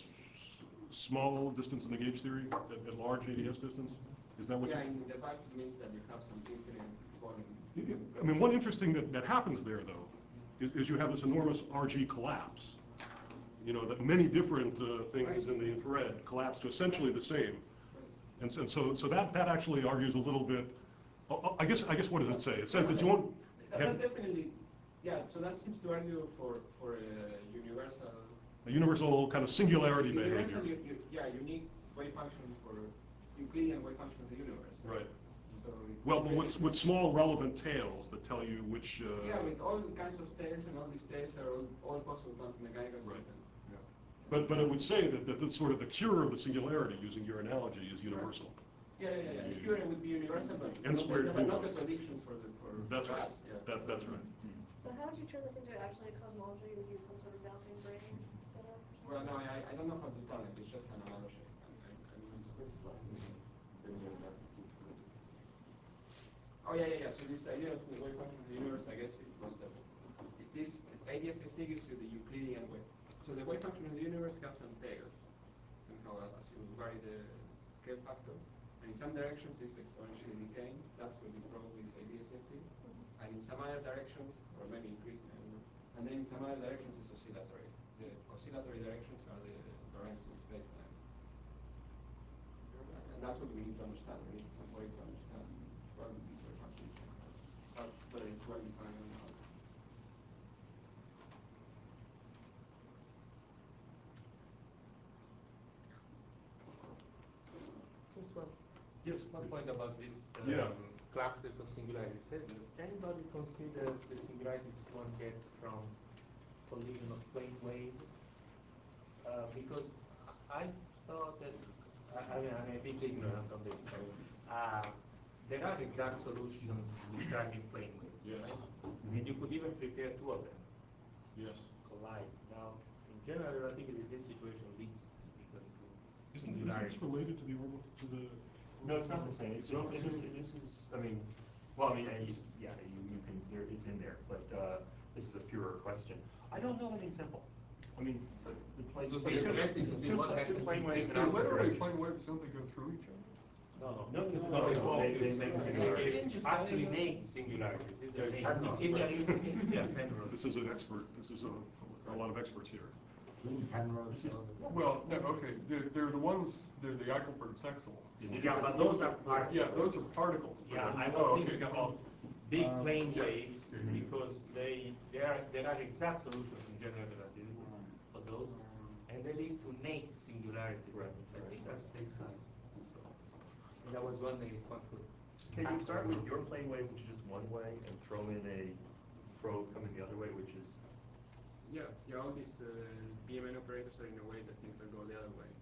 [SPEAKER 1] small distance in the gauge theory, at large ADS distance? Is that what
[SPEAKER 7] Yeah, in the fact it means that you have some infinite volume.
[SPEAKER 1] I mean, one interesting that happens there, though, is you have this enormous RG collapse. You know, that many different things in the infrared collapse to essentially the same. And so that actually argues a little bit, I guess what does it say? It says that you won't have...
[SPEAKER 7] That definitely, yeah, so that seems to argue for a universal...
[SPEAKER 1] A universal kind of singularity
[SPEAKER 7] universal,
[SPEAKER 1] behavior.
[SPEAKER 7] yeah, unique wave function for Euclidean wave function of the universe.
[SPEAKER 1] Right.
[SPEAKER 7] So
[SPEAKER 1] Well, but with small relevant tails that tell you which...
[SPEAKER 7] yeah, with all kinds of tails, and all these tails are all possible quantum mechanical systems.
[SPEAKER 1] Yeah. But it would say that the sort of the cure of the singularity, using your analogy, is universal.
[SPEAKER 7] Yeah. The cure would be universal, but
[SPEAKER 1] N squared
[SPEAKER 7] not the
[SPEAKER 1] gluons.
[SPEAKER 7] predictions for
[SPEAKER 1] That's right.
[SPEAKER 7] us. Yeah.
[SPEAKER 1] That's right.
[SPEAKER 3] So how would you turn this into actually a cosmology? Would you use some sort of bouncing brain setup?
[SPEAKER 7] Well, no, I don't know how to tell it. It's just an analogy. Oh yeah. So this idea of the wave function of the universe, I guess it was that this ADS-FT gives you the Euclidean wave. So the wave function of the universe has some tails. Somehow, as you vary the scale factor, and in some directions it's exponentially decaying. That's what you probe with ADS-FT. And in some other directions, or maybe increasing, I don't know. And then in some other directions it's oscillatory. The oscillatory directions are the Lorentzian spacetime. And that's what we need to understand. We need some way to understand what these wave functions are, whether it's well defined or not.
[SPEAKER 5] Just one point about these classes of singularities. Has anybody considered the singularities one gets from collision of plane waves? Because I thought that, I'm a bit ignorant on this, so, there are exact solutions describing plane waves, right? And you could even prepare two of them.
[SPEAKER 1] Yes.
[SPEAKER 5] Collide. Now, in general relativity, this situation leads to
[SPEAKER 1] Isn't
[SPEAKER 5] singularity.
[SPEAKER 1] this related to the orbital, to the...
[SPEAKER 8] No, it's not the same. This is, I mean, well, I mean, yeah, you can, it's in there, but this is a purer question. I don't know anything simple. I mean, the plane,
[SPEAKER 5] So it's interesting to see what happens
[SPEAKER 8] two plane
[SPEAKER 5] in
[SPEAKER 8] waves in
[SPEAKER 5] two
[SPEAKER 8] opposite
[SPEAKER 4] Literally,
[SPEAKER 8] directions.
[SPEAKER 4] plane waves, don't they go through each other?
[SPEAKER 5] No,
[SPEAKER 8] they make singularities.
[SPEAKER 5] Actually make singularities.
[SPEAKER 1] This is an expert, this is a lot of experts here.
[SPEAKER 2] Penrose.
[SPEAKER 4] Well, no, okay, they're the ones, they're the Eichelberg Sexel.
[SPEAKER 5] Yeah, but those are particles.
[SPEAKER 4] Yeah, those are particles.
[SPEAKER 5] Yeah, I was thinking about big plane waves because there are exact solutions in general relativity for those, and they lead to Nate singularity.
[SPEAKER 8] Right.
[SPEAKER 5] I think that takes time. And I was wondering if one could.
[SPEAKER 8] Can you start with your plane wave, which is just one way, and throw in a probe coming the other way, which is...
[SPEAKER 7] Yeah, all these BMN operators are in a way that things that go the other way.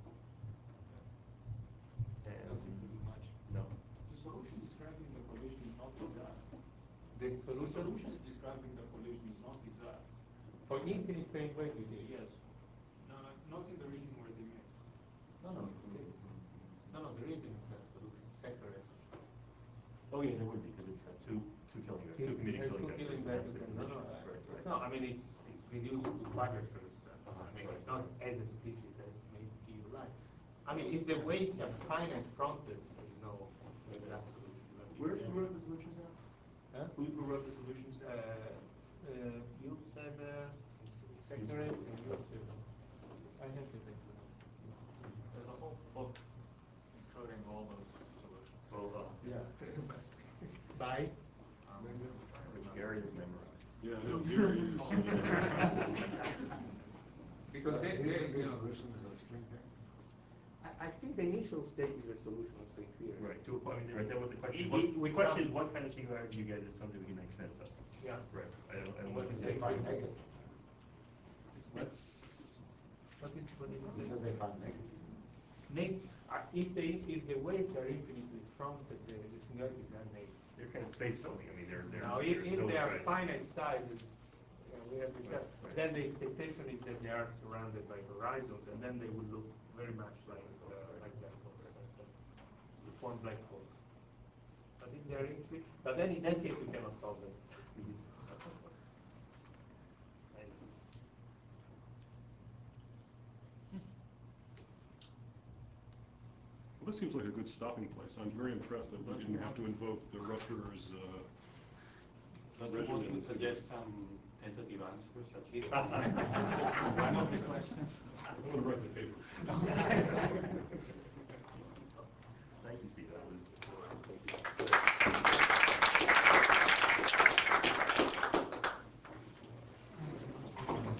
[SPEAKER 8] And
[SPEAKER 7] Doesn't seem to be much.
[SPEAKER 8] no.
[SPEAKER 5] The solution describing the collision is not exact. The solution is describing the collision is not exact. For infinite plane wave, it is. Yes. No, not in the region where they meet. No, there is an exact solution. Sector S.
[SPEAKER 8] Oh, yeah, there would be, because it's got two killing vectors, two committing killing vectors. That's the condition. Right.
[SPEAKER 5] No, I mean it's reduced to quadratures. I mean it's not as explicit as maybe you like. I mean, if the weights are finite fronted, there is no, there's absolutely nothing.
[SPEAKER 8] Who wrote the solutions now?
[SPEAKER 5] Huh?
[SPEAKER 8] Who wrote the solutions now?
[SPEAKER 5] You said, secretaries and you said, I have to think.
[SPEAKER 11] There's a whole book including all those solutions.
[SPEAKER 8] Well,
[SPEAKER 2] Yeah.
[SPEAKER 5] By?
[SPEAKER 8] which Gary has memorized.
[SPEAKER 1] Yeah, I know, Gary is.
[SPEAKER 5] Because they,
[SPEAKER 2] These are
[SPEAKER 5] you
[SPEAKER 2] the
[SPEAKER 5] know,
[SPEAKER 2] solutions of string theory.
[SPEAKER 5] I think the initial state is a solution of string theory.
[SPEAKER 8] Right, to a point, right, then what the question,
[SPEAKER 5] It-
[SPEAKER 8] the
[SPEAKER 5] with
[SPEAKER 8] question is
[SPEAKER 5] some-
[SPEAKER 8] what kind of singularity you get is something we can make sense of.
[SPEAKER 5] Yeah.
[SPEAKER 8] Right, I don't
[SPEAKER 5] What
[SPEAKER 8] want
[SPEAKER 5] is
[SPEAKER 8] to
[SPEAKER 5] they
[SPEAKER 8] say.
[SPEAKER 5] find
[SPEAKER 2] negative.
[SPEAKER 8] Let's,
[SPEAKER 5] What is
[SPEAKER 2] You said they find negative.
[SPEAKER 5] if the weights are infinitely fronted, the singularities are negative.
[SPEAKER 8] they're kind of space filming, I mean, they're.
[SPEAKER 5] Now, if
[SPEAKER 8] there's no
[SPEAKER 5] they are
[SPEAKER 8] right.
[SPEAKER 5] finite sizes, you know, we have discussed,
[SPEAKER 8] Right.
[SPEAKER 5] then the expectation is that they are surrounded by horizons, and then they would look very much like black holes, the form black holes. But if they are infinite, but then in that case we cannot solve them.
[SPEAKER 1] Well, this seems like a good stopping place. I'm very impressed that we didn't have to invoke the Rutgers,
[SPEAKER 9] Don't you want to
[SPEAKER 1] regimen.
[SPEAKER 9] suggest some tentative answers, at least one of the questions?
[SPEAKER 1] I'm gonna write the paper.
[SPEAKER 8] Thank you, Steve, that was.